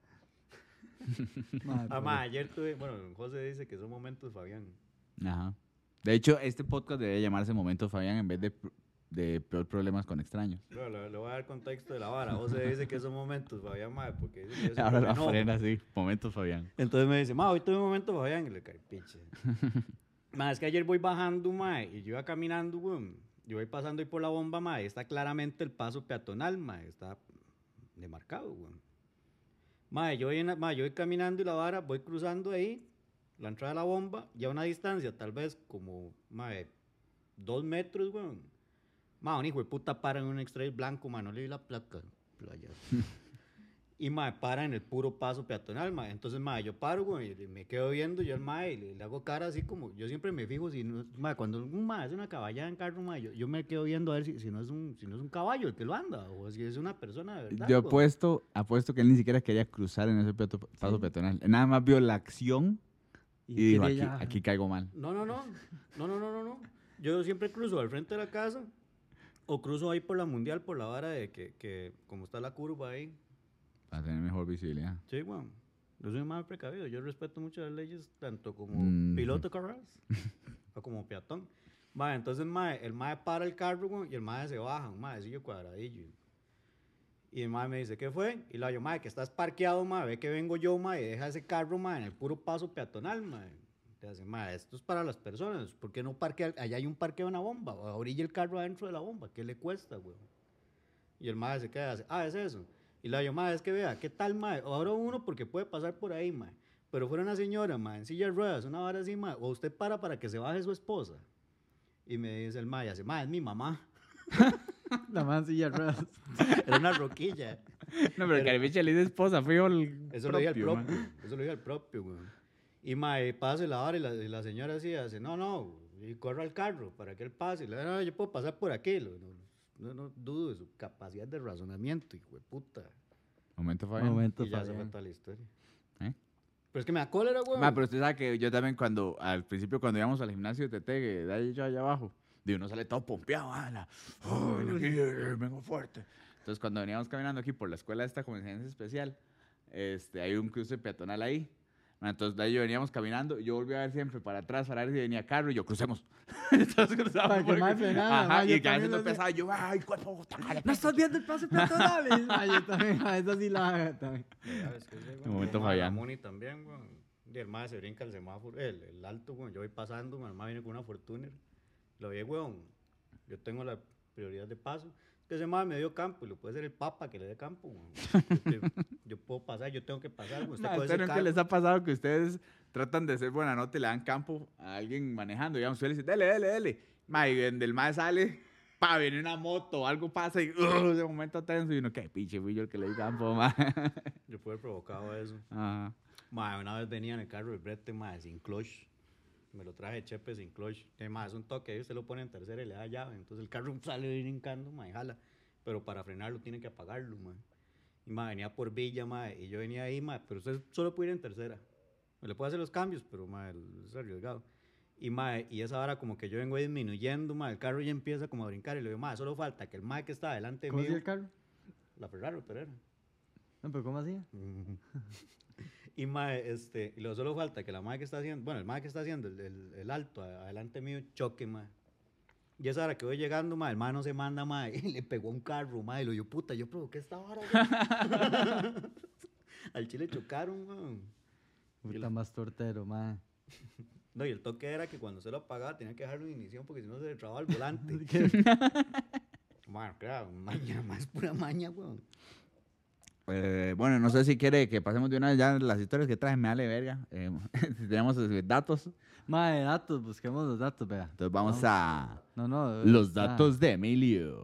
Mae, Ah, pero- mae, ayer tuve, bueno, José dice que son momentos, Fabián. Ajá. De hecho, este podcast debería llamarse Momento Fabián en vez de, pr- de Peor Problemas con Extraños. Pero le, le voy a dar contexto de la vara. José dice que son momentos, Fabián, mae, porque dice que yo siempre Ahora me la enojo. frena así, Momentos Fabián. Entonces me dice, ma, hoy tuve un momento, Fabián, y le cae piche. Ma, es que ayer voy bajando, ma, y yo iba caminando, weón. Yo voy pasando ahí por la bomba, ma, y está claramente el paso peatonal, ma, está demarcado, weón. Ma, yo voy, en la- ma, yo voy caminando y la vara, voy cruzando ahí, la entrada de la bomba, y a una distancia, tal vez como, ma, de dos metros, weón. Ma, un hijo de puta para en un X-Trail blanco, ma, no le vi la placa. Playa. Y mae, para en el puro paso peatonal, mae. Entonces, mae, yo paro, güey, y me quedo viendo, yo al mae, y le, le hago cara así como, yo siempre me fijo si no, mae, cuando un mae es una caballada en carro, mae, yo, yo me quedo viendo a ver si, si, no es un, si no es un caballo el que lo anda, o si es una persona de verdad. Yo güey. apuesto, apuesto que él ni siquiera quería cruzar en ese peato- paso peatonal. Él nada más vio la acción y, dijo, aquí, quería ya- aquí caigo mal. No, no, no, no, no, no, no, no. Yo siempre cruzo al frente de la casa, o cruzo ahí por la mundial, por la vara de que, que como está la curva ahí. Para tener mejor visibilidad. Sí, güey. Yo soy más precavido. Yo respeto mucho las leyes, tanto como Mm. piloto de carreras o como peatón. Mae, entonces, mae, el mae para el carro, güey, y el mae se baja, un maecillo cuadradillo. Y el mae me dice, ¿qué fue? Y le digo, mae, que estás parqueado, mae, ve que vengo yo, mae, y deja ese carro, mae, en el puro paso peatonal, mae. Te hace, mae, esto es para las personas. ¿Por qué no parquea? Allá hay un parqueo en la bomba. O orilla el carro adentro de la bomba. ¿Qué le cuesta, güey? Y el mae se queda así, ah, es eso. Y le digo, mae, es que vea, ¿qué tal, mae? Ahora uno porque puede pasar por ahí, mae. Pero fuera una señora, mae, en silla de ruedas, una vara así, mae. O usted para para que se baje su esposa. Y me dice el mae, y hace, mae, es mi mamá. La mancilla ruedas. Era una roquilla. No, pero Caribiche le dice esposa, fue el Eso lo dije al propio, propio. man. Eso lo dije al propio, güey. Y mae, pasa la vara y la, y la señora así hace, no, no, y corro al carro para que él pase. Y le digo, no, yo puedo pasar por aquí. Lo- No, no, no dudo de su capacidad de razonamiento, hijo de puta. Momento Fabián. Momento, Y ya se fue Fabián. toda la historia. ¿Eh? Pero es que me da cólera, güey. Ma, pero usted sabe que yo también cuando, al principio cuando íbamos al gimnasio de Tete, que de ahí yo allá abajo, de uno sale todo pompeado, ala, ay, aquí, eh, vengo fuerte. Entonces cuando veníamos caminando aquí por la escuela esta como enseñanza especial, este, hay un cruce peatonal ahí, Bueno, entonces de ahí yo veníamos caminando, y yo volví a ver siempre para atrás, para ver si venía carro, y yo, crucemos. Entonces cruzamos. Para que porque- mae frenara, Ajá, mae, yo y cada vez también me lo hacía. empezaba, yo, ay, cuerpo, puta madre. ¿No estás viendo el paso peatonal? Y, mae, yo también, mae, eso sí la hago también. Ya, es que ese, güey, De momento, el mae, la Fabián. Muni también, güey. Y el mae se brinca el semáforo, el, el alto, güey. Yo voy pasando, güey, el mae viene con una Fortuner. Lo vi, weón. Yo tengo la prioridad de paso. Es que ese mae me dio campo y lo puede ser el papa que le dé campo, güey. Yo, yo puedo pasar, yo tengo que pasar, güey. Usted Ma, coge ¿usted ese nunca carro. les ha pasado que ustedes tratan de ser buena nota y le dan campo a alguien manejando? Digamos, usted le dice, dele, dele, dele. Ma, y donde el mae sale, pa, viene una moto, algo pasa y uh, de momento tenso y uno, qué pinche fui yo el que le di campo, ma. Yo pude haber provocado eso. Ajá. Mae, una vez venía en el carro el brete, mae, sin clutch. Me lo traje chepe sin clutch. Eh, mae, es un toque, ahí usted lo pone en tercera y le da llave. Entonces el carro sale brincando, mae, jala. Pero para frenarlo tiene que apagarlo, mae. Y mae, venía por Villa, mae, y yo venía ahí, mae, pero usted solo puede ir en tercera. Me le puede hacer los cambios, pero mae, es arriesgado. Y mae, y esa hora como que yo vengo disminuyendo, mae, el carro ya empieza como a brincar y le digo, mae, solo falta que el mae que está delante ¿Cómo hacía mío, el carro? la Ferrari, pero era. No, pero ¿cómo hacía? Y mae, este, y luego solo falta que la mae que está haciendo, bueno, el mae que está haciendo el, el, el alto a- adelante mío choque, mae. Y esa hora que voy llegando, mae, el mae no se manda, mae, y le pegó un carro, mae, y lo yo, puta, yo provoqué esta hora, güey. Al chile chocaron, mae. Y Puta la- más tortero, mae. No, y el toque era que cuando se lo apagaba tenía que dejarlo en ignición porque si no se le trababa el volante. Bueno, claro, maña, más pura maña, weón. Eh, bueno, no sé si quiere que pasemos de una vez ya las historias que traje, me vale verga. Eh, si tenemos eh, datos, Mae, datos, busquemos los datos, vea. entonces vamos a No, no. los está- datos de Emilio.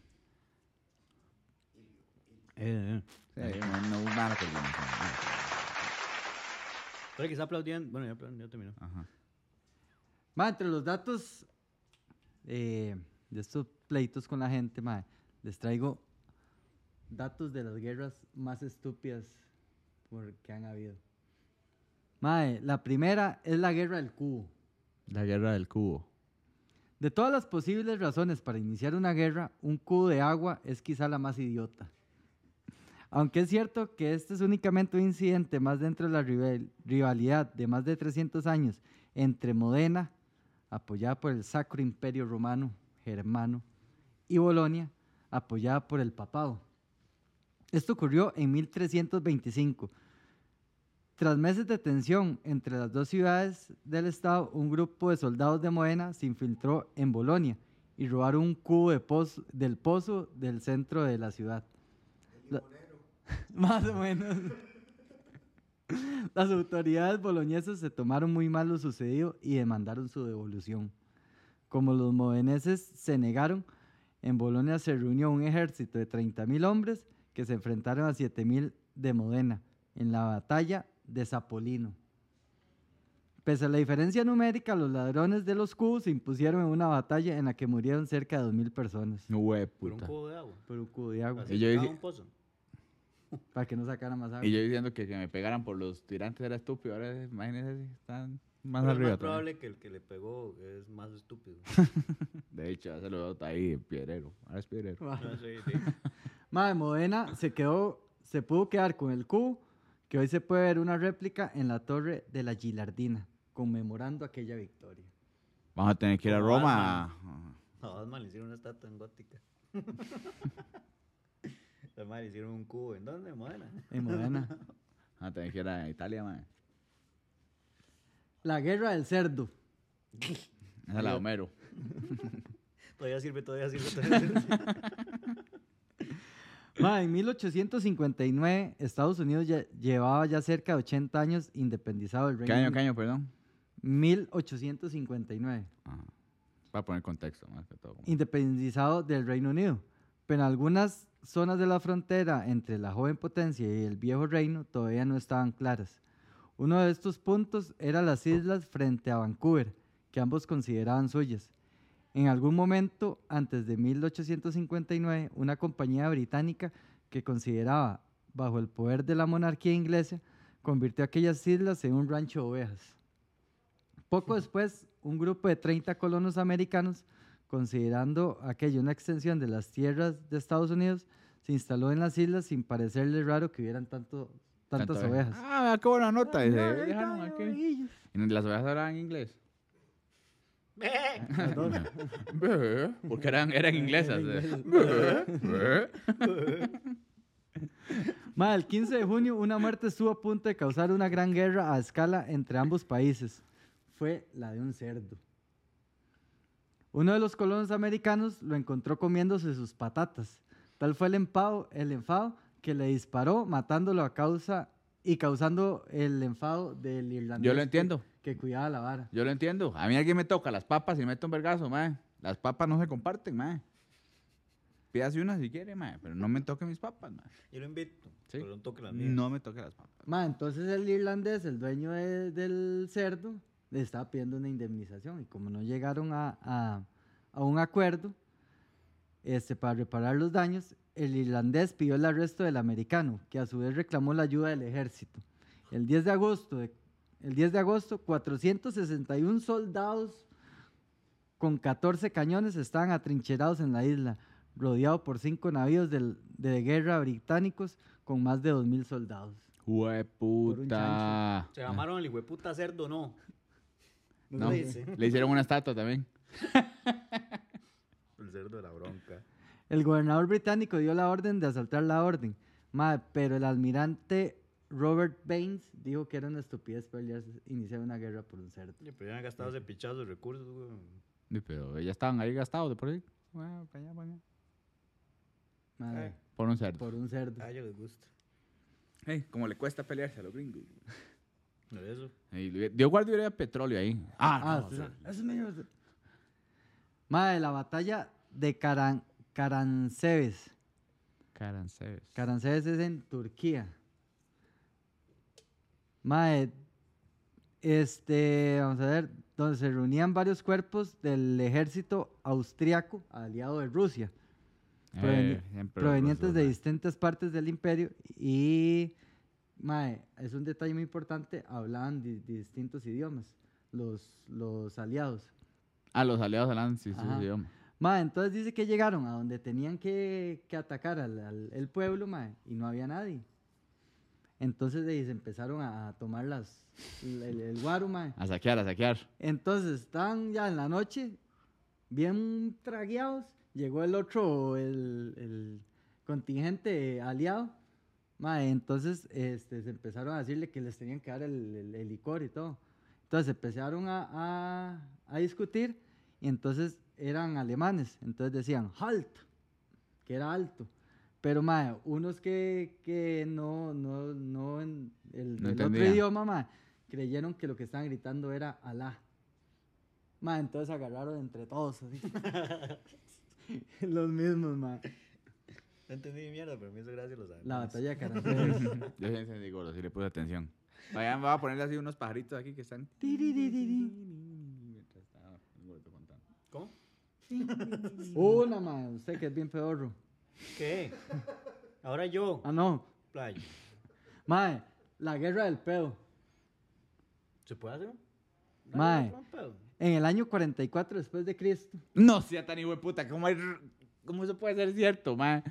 Eh, eh. Sí, no, no, mala coordinación, mala Pero quizá aplaudían, bueno, ya, apla- ya terminó. coordinación. Ajá. Mae, entre los datos eh, de estos pleitos con la gente, mae, les traigo datos de las guerras más estúpidas por que han habido. Mae, la primera es la guerra del cubo. La guerra del cubo. De todas las posibles razones para iniciar una guerra, un cubo de agua es quizá la más idiota. Aunque es cierto que este es únicamente un incidente más dentro de la rival- rivalidad de más de trescientos años entre Modena, apoyada por el Sacro Imperio Romano Germano, y Bolonia, apoyada por el Papado. Esto ocurrió en mil trescientos veinticinco. Tras meses de tensión entre las dos ciudades del estado, un grupo de soldados de Modena se infiltró en Bolonia y robaron un cubo de pozo- del pozo del centro de la ciudad. La- Más o menos. Las autoridades boloñesas se tomaron muy mal lo sucedido y demandaron su devolución. Como los modeneses se negaron, en Bolonia se reunió un ejército de treinta mil hombres que se enfrentaron a siete mil de Modena en la batalla de Zapolino. Pese a la diferencia numérica, los ladrones de los cubos se impusieron en una batalla en la que murieron cerca de dos mil personas Hue Por un puta. cubo de agua. por un cubo de agua, Así Y yo sacaba dije- un pozo. para que no sacaran más agua. Y yo diciendo que, que me pegaran por los tirantes era estúpido. Ahora imagínense si están más Pero es arriba. más también. probable que el que le pegó es más estúpido. De hecho, ya se lo veo ahí, piedrero. Ahora es piedrero. No, sí, sí. Madre, Modena se quedó, se pudo quedar con el cubo, que hoy se puede ver una réplica en la torre de la Gilardina, conmemorando aquella victoria. Vamos a tener que ir a Como Roma. A Batman le hicieron una estatua en gótica. A Batman le hicieron un cubo. ¿En dónde? En Modena. En Modena. Vamos a tener que ir a Italia, man. La guerra del cerdo. Esa es la de Homero. Todavía sirve, todavía sirve. Todavía sirve. Madre, en mil ochocientos cincuenta y nueve, Estados Unidos ya- llevaba ya cerca de ochenta años independizado del ¿Qué Reino año, Unido. qué año, perdón? mil ochocientos cincuenta y nueve. Ajá. Para poner contexto, más que todo. Independizado del Reino Unido. Pero en algunas zonas de la frontera entre la joven potencia y el viejo reino todavía no estaban claras. Uno de estos puntos era las islas frente a Vancouver, que ambos consideraban suyas. En algún momento, antes de mil ochocientos cincuenta y nueve, una compañía británica que consideraba bajo el poder de la monarquía inglesa, convirtió aquellas islas en un rancho de ovejas. Poco después, un grupo de treinta colonos americanos, considerando aquello una extensión de las tierras de Estados Unidos, se instaló en las islas sin parecerle raro que hubieran tanto tantas Tanto ovejas. Ah, vea qué buena nota. Dice, Ay, ay, dejaron ay, aquí. ovejillas. Y las ovejas hablaban inglés. Beh, Porque eran, eran inglesas. eh. Beh, beh. Ma, el quince de junio, una muerte estuvo a punto de causar una gran guerra a escala entre ambos países. Fue la de un cerdo. Uno de los colonos americanos lo encontró comiéndose sus patatas. Tal fue el enfado, el enfado que le disparó, matándolo a causa y causando el enfado del irlandés. Yo lo que- entiendo. Que, cuidaba la vara. Yo lo entiendo. A mí alguien me toca las papas y me mete un vergazo, mae. Las papas no se comparten, mae. Pídase una si quiere, mae, pero no me toque mis papas, mae. Yo lo invito, Sí. pero no toque las mías. No me toque las papas. Ma, entonces el irlandés, el dueño de- del cerdo, le estaba pidiendo una indemnización y como no llegaron a, a- a un acuerdo este, para reparar los daños, el irlandés pidió el arresto del americano, que a su vez reclamó la ayuda del ejército. El diez de agosto, de- el diez de agosto cuatrocientos sesenta y uno soldados con catorce cañones estaban atrincherados en la isla, rodeado por cinco navíos del- de guerra británicos con más de dos mil soldados. Hueputa. Se llamaron el hijueputa cerdo, no. No, le dice. le hicieron una estatua también. El cerdo de la bronca. El gobernador británico dio la orden de asaltar la orden, ma, pero el almirante Robert Baines dijo que era una estupidez pelear, iniciar una guerra por un cerdo. Oye, pero ya han gastado ese pichazo de recursos, güey. Sí, pero ya estaban ahí gastados de por ahí. Bueno, pa' allá, pa' allá. Ma, Ay. Por un cerdo. por un cerdo. A ellos les gusta. Ey, como le cuesta pelearse a los gringos. No es eso. Ey, Dios guarde hubiera petróleo ahí. Ah, Ah, no, usted sí. sabe, eso mismo. Ma, la batalla de Karan, Karansebes. Caranceves. Karansebes es en Turquía. Mae, este, vamos a ver, donde se reunían varios cuerpos del ejército austriaco aliado de Rusia, proveni- Eh, siempre los provenientes rusos, de mae. distintas partes del imperio y, mae, es un detalle muy importante, hablaban di- distintos idiomas, los, los aliados. Ah, los aliados hablan sí, Ajá. su idioma. Mae, entonces dice que llegaron a donde tenían que, que atacar al, al- el pueblo, mae, y no había nadie. Entonces de ahí se empezaron a, a tomar las, el, el, el guaro, mae. A saquear, a saquear. Entonces estaban ya en la noche, bien tragueados. Llegó el otro, el, el contingente aliado. Mae, entonces este, se empezaron a decirle que les tenían que dar el, el- el licor y todo. Entonces empezaron a, a- a discutir y entonces eran alemanes. Entonces decían halt, que era alto. Pero mae, unos que, que no, no, no en el, No el otro entendían. idioma, mae, creyeron que lo que estaban gritando era Alá. Ma, entonces agarraron entre todos, así. Los mismos, ma. No entendí ni mierda, pero me hizo gracia los alemanes. La batalla de Caranceles. Yo sí entendí, gordo, sí le puse atención. Vayan, voy a ponerle así unos pajaritos aquí que están. Tiriririri. Mientras está el gordo contando. ¿Cómo? Una, ma. Usted que es bien pedorro. ¿Qué? Ahora yo. Ah, no. Playa. Ma, la guerra del pedo. ¿Se puede hacer? ¿Una Mae. guerra con pedo? En el año cuarenta y cuatro después de Cristo. No sea tan hijo de puta, ¿cómo, hay r- ¿cómo eso puede ser cierto, man?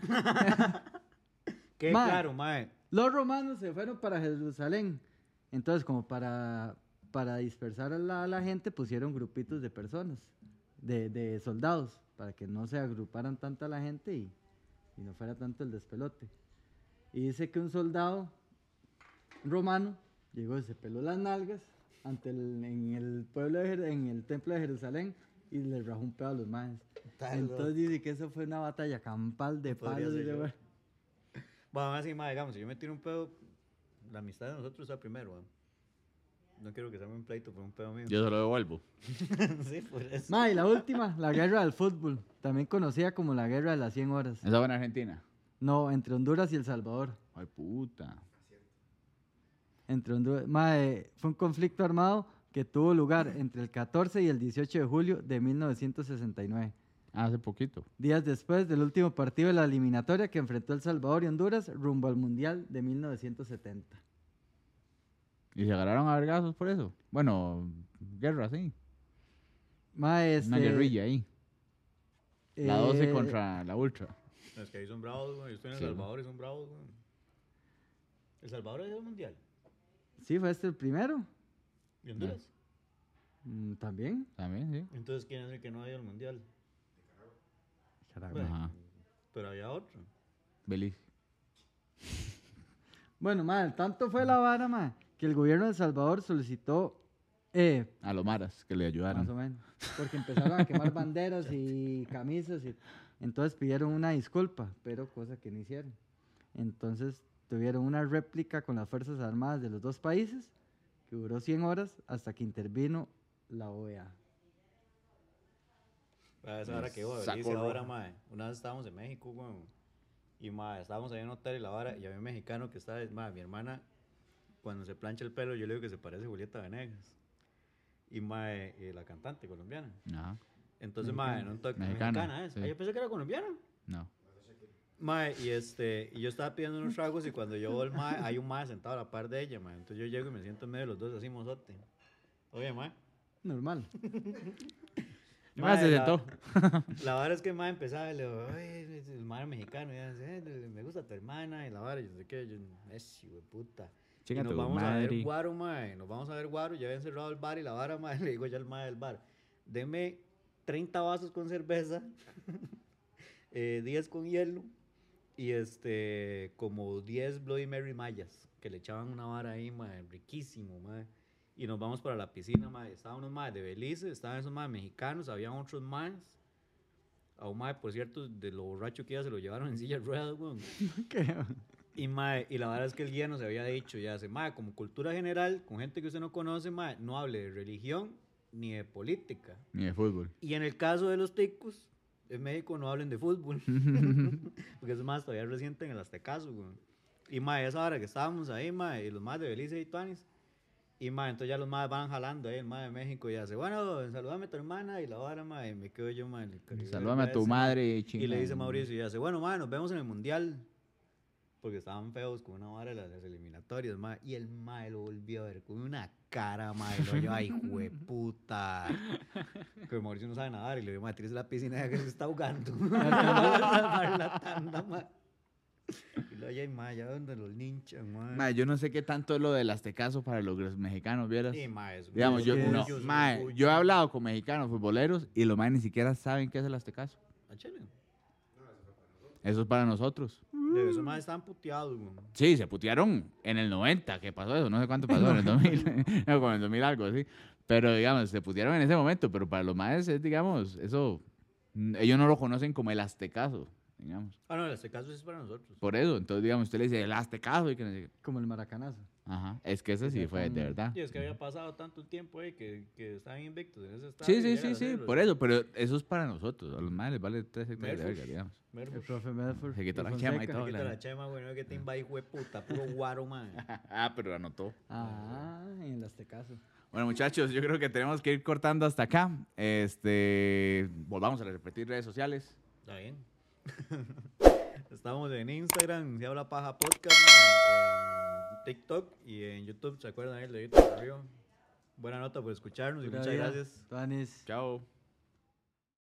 Qué Mae. claro, mae. Los romanos se fueron para Jerusalén. Entonces, como para, para dispersar a la, a la gente, pusieron grupitos de personas, de, de soldados, para que no se agruparan tanto a la gente y, y no fuera tanto el despelote. Y dice que un soldado romano llegó y se peló las nalgas ante el, en el pueblo de Jer- en el templo de Jerusalén y le rajó un pedo a los majes. Está Entonces loco. dice que eso fue una batalla campal de Podría palos. y ser de yo. hue- Bueno, aún así, mae, digamos, si yo me tiro un pedo, la amistad de nosotros está primero, mae. No quiero que sea un pleito por un pedo mío. Yo se lo devuelvo. Sí, por eso. Ma, y la última, la guerra del fútbol, también conocida como la guerra de las cien horas. ¿Esa fue en Argentina? No, entre Honduras y El Salvador. Ay, puta. Entre Honduras, ma, eh, fue un conflicto armado que tuvo lugar entre el catorce y el dieciocho de julio de mil novecientos sesenta y nueve. Ah, hace poquito. Días después del último partido de la eliminatoria que enfrentó El Salvador y Honduras rumbo al Mundial de mil novecientos setenta. ¿Y se agarraron a vergazos por eso? Bueno, guerra, sí. Ma, este, Una guerrilla ahí. La doce eh, contra la ultra. Es que ahí son bravos, güey. Yo estoy en El Sí. Salvador y son bravos, güey. ¿El Salvador ha ido al mundial? Sí, fue este el primero. ¿Y Honduras? Mm, También. También, sí. Entonces, ¿quién es el que no ha ido al mundial? Carajo. Bueno, Ajá. pero había otro. Belice. Bueno, madre, tanto fue la vara, madre, que el gobierno de El Salvador solicitó, eh, A los maras que le ayudaron. más o menos, porque empezaron a quemar banderas y camisas, y entonces pidieron una disculpa, pero cosa que no hicieron. Entonces tuvieron una réplica con las Fuerzas Armadas de los dos países, que duró cien horas hasta que intervino la O E A. A esa hora que iba a Saco Belice, ahora, rojo. mae. Una vez estábamos en México, weón. Y, mae, estábamos ahí en un hotel y la vara, y había un mexicano que estaba, mae, mi hermana, cuando se plancha el pelo, yo le digo que se parece a Julieta Venegas. Y, mae, eh, la cantante colombiana. No, Entonces, mae, en un toque, Mexicana, mexicana, es. sí. Ah, yo pensé que era colombiana. no. Mae, y este, y yo estaba pidiendo unos tragos y cuando yo veo el mae, hay un mae sentado a la par de ella, mae. Entonces yo llego y me siento en medio de los dos así mozote. Oye, mae. Normal. Mae, se la- sentó. La vara es que el mae empezaba y le digo, "Ay, el mae mexicano, y ella dice, "Eh, me gusta tu hermana", y la vara, y yo sé que yo, es hijo de puta. Chica, y nos tu vamos a madre. ver guaro, mae, nos vamos a ver guaro, ya habían cerrado el bar y la vara, mae, le digo ya al mae del bar, deme treinta vasos con cerveza, eh, diez con hielo, y este, como diez Bloody Mary mayas, que le echaban una vara ahí, mae, riquísimo, mae. Y nos vamos para la piscina, mae. Estaban unos mae de Belice, estaban esos mae mexicanos, habían otros maes. A un mae, por cierto, de lo borracho que iba, se lo llevaron en silla de ruedas, weón. Creo. Y mae, y la verdad es que el guía nos había dicho, ya se, mae, como cultura general, con gente que usted no conoce, mae, no hable de religión ni de política. Ni de fútbol. Y en el caso de los ticos, en México no hablen de fútbol. Porque eso más todavía reciente en el Aztecaso, weón. Y mae, esa hora que estábamos ahí, mae, y los más de Belice y Tuanis. Y mae, entonces ya los más van jalando ahí, el mae de México y hace, bueno, saludame a tu hermana y la vara, mae, y me quedo yo, mae. le- le- Salúdame a tu ese, madre, Y le chingada. dice Mauricio y hace, bueno, mae, nos vemos en el mundial. Porque estaban feos con una vara de las, las eliminatorias, mae. Y el mae lo volvió a ver con una cara, mae. Y lo yo, ay, jueputa. Que Mauricio no sabe nadar y le digo, mae, tírese la piscina que se está ahogando. Para la tanda, mae. Y luego, ay, mae, ya donde los linchan, mae. Mae, yo no sé qué tanto es lo del aztecaso para los mexicanos, ¿vieras? Sí, mae, es Digamos, yo, orgullo, no, es mae, orgullo. yo he hablado con mexicanos futboleros y los maes ni siquiera saben qué es el aztecaso. ¿A Chile? Eso es para nosotros. De esos más estaban puteados, güey. Sí, se putearon en el noventa, que pasó eso, no sé cuánto pasó, en el dos mil, no, como en el dos mil algo, sí. Pero, digamos, se putearon en ese momento, pero para los maes es, digamos, eso, mm, ellos no lo conocen como el aztecaso, digamos. Ah, no, en este caso es para nosotros. Por eso, entonces, digamos, usted le dice el aztecaso y que no sé qué. Como el maracanazo. Ajá, es que ese sí Ya fue de están- verdad. Y es que había pasado tanto tiempo ahí que, que estaban invictos en ese estado. Sí, y sí, llegan sí, a sí, hacerlo. por eso, pero eso es para nosotros, a los maes les vale tres hectáreas de Merfus. verga, digamos. Merfus. El profe Medford. Se quitó y la chema y Fonseca. todo. Quita la- la chema, güey, no es que te invade, hijo de puta, puro guaro, man. Ah, pero anotó. Ah, en el Aztecaso. Bueno, muchachos, yo creo que tenemos que ir cortando hasta acá. Este, volvamos a repetir redes sociales. Está bien. Estamos en Instagram, Se Habla Paja Podcast, man, en TikTok y en YouTube, ¿se acuerdan ahí? El dedito para arriba. Buena nota por escucharnos y Pura muchas vida. gracias. Tuanis. Chao.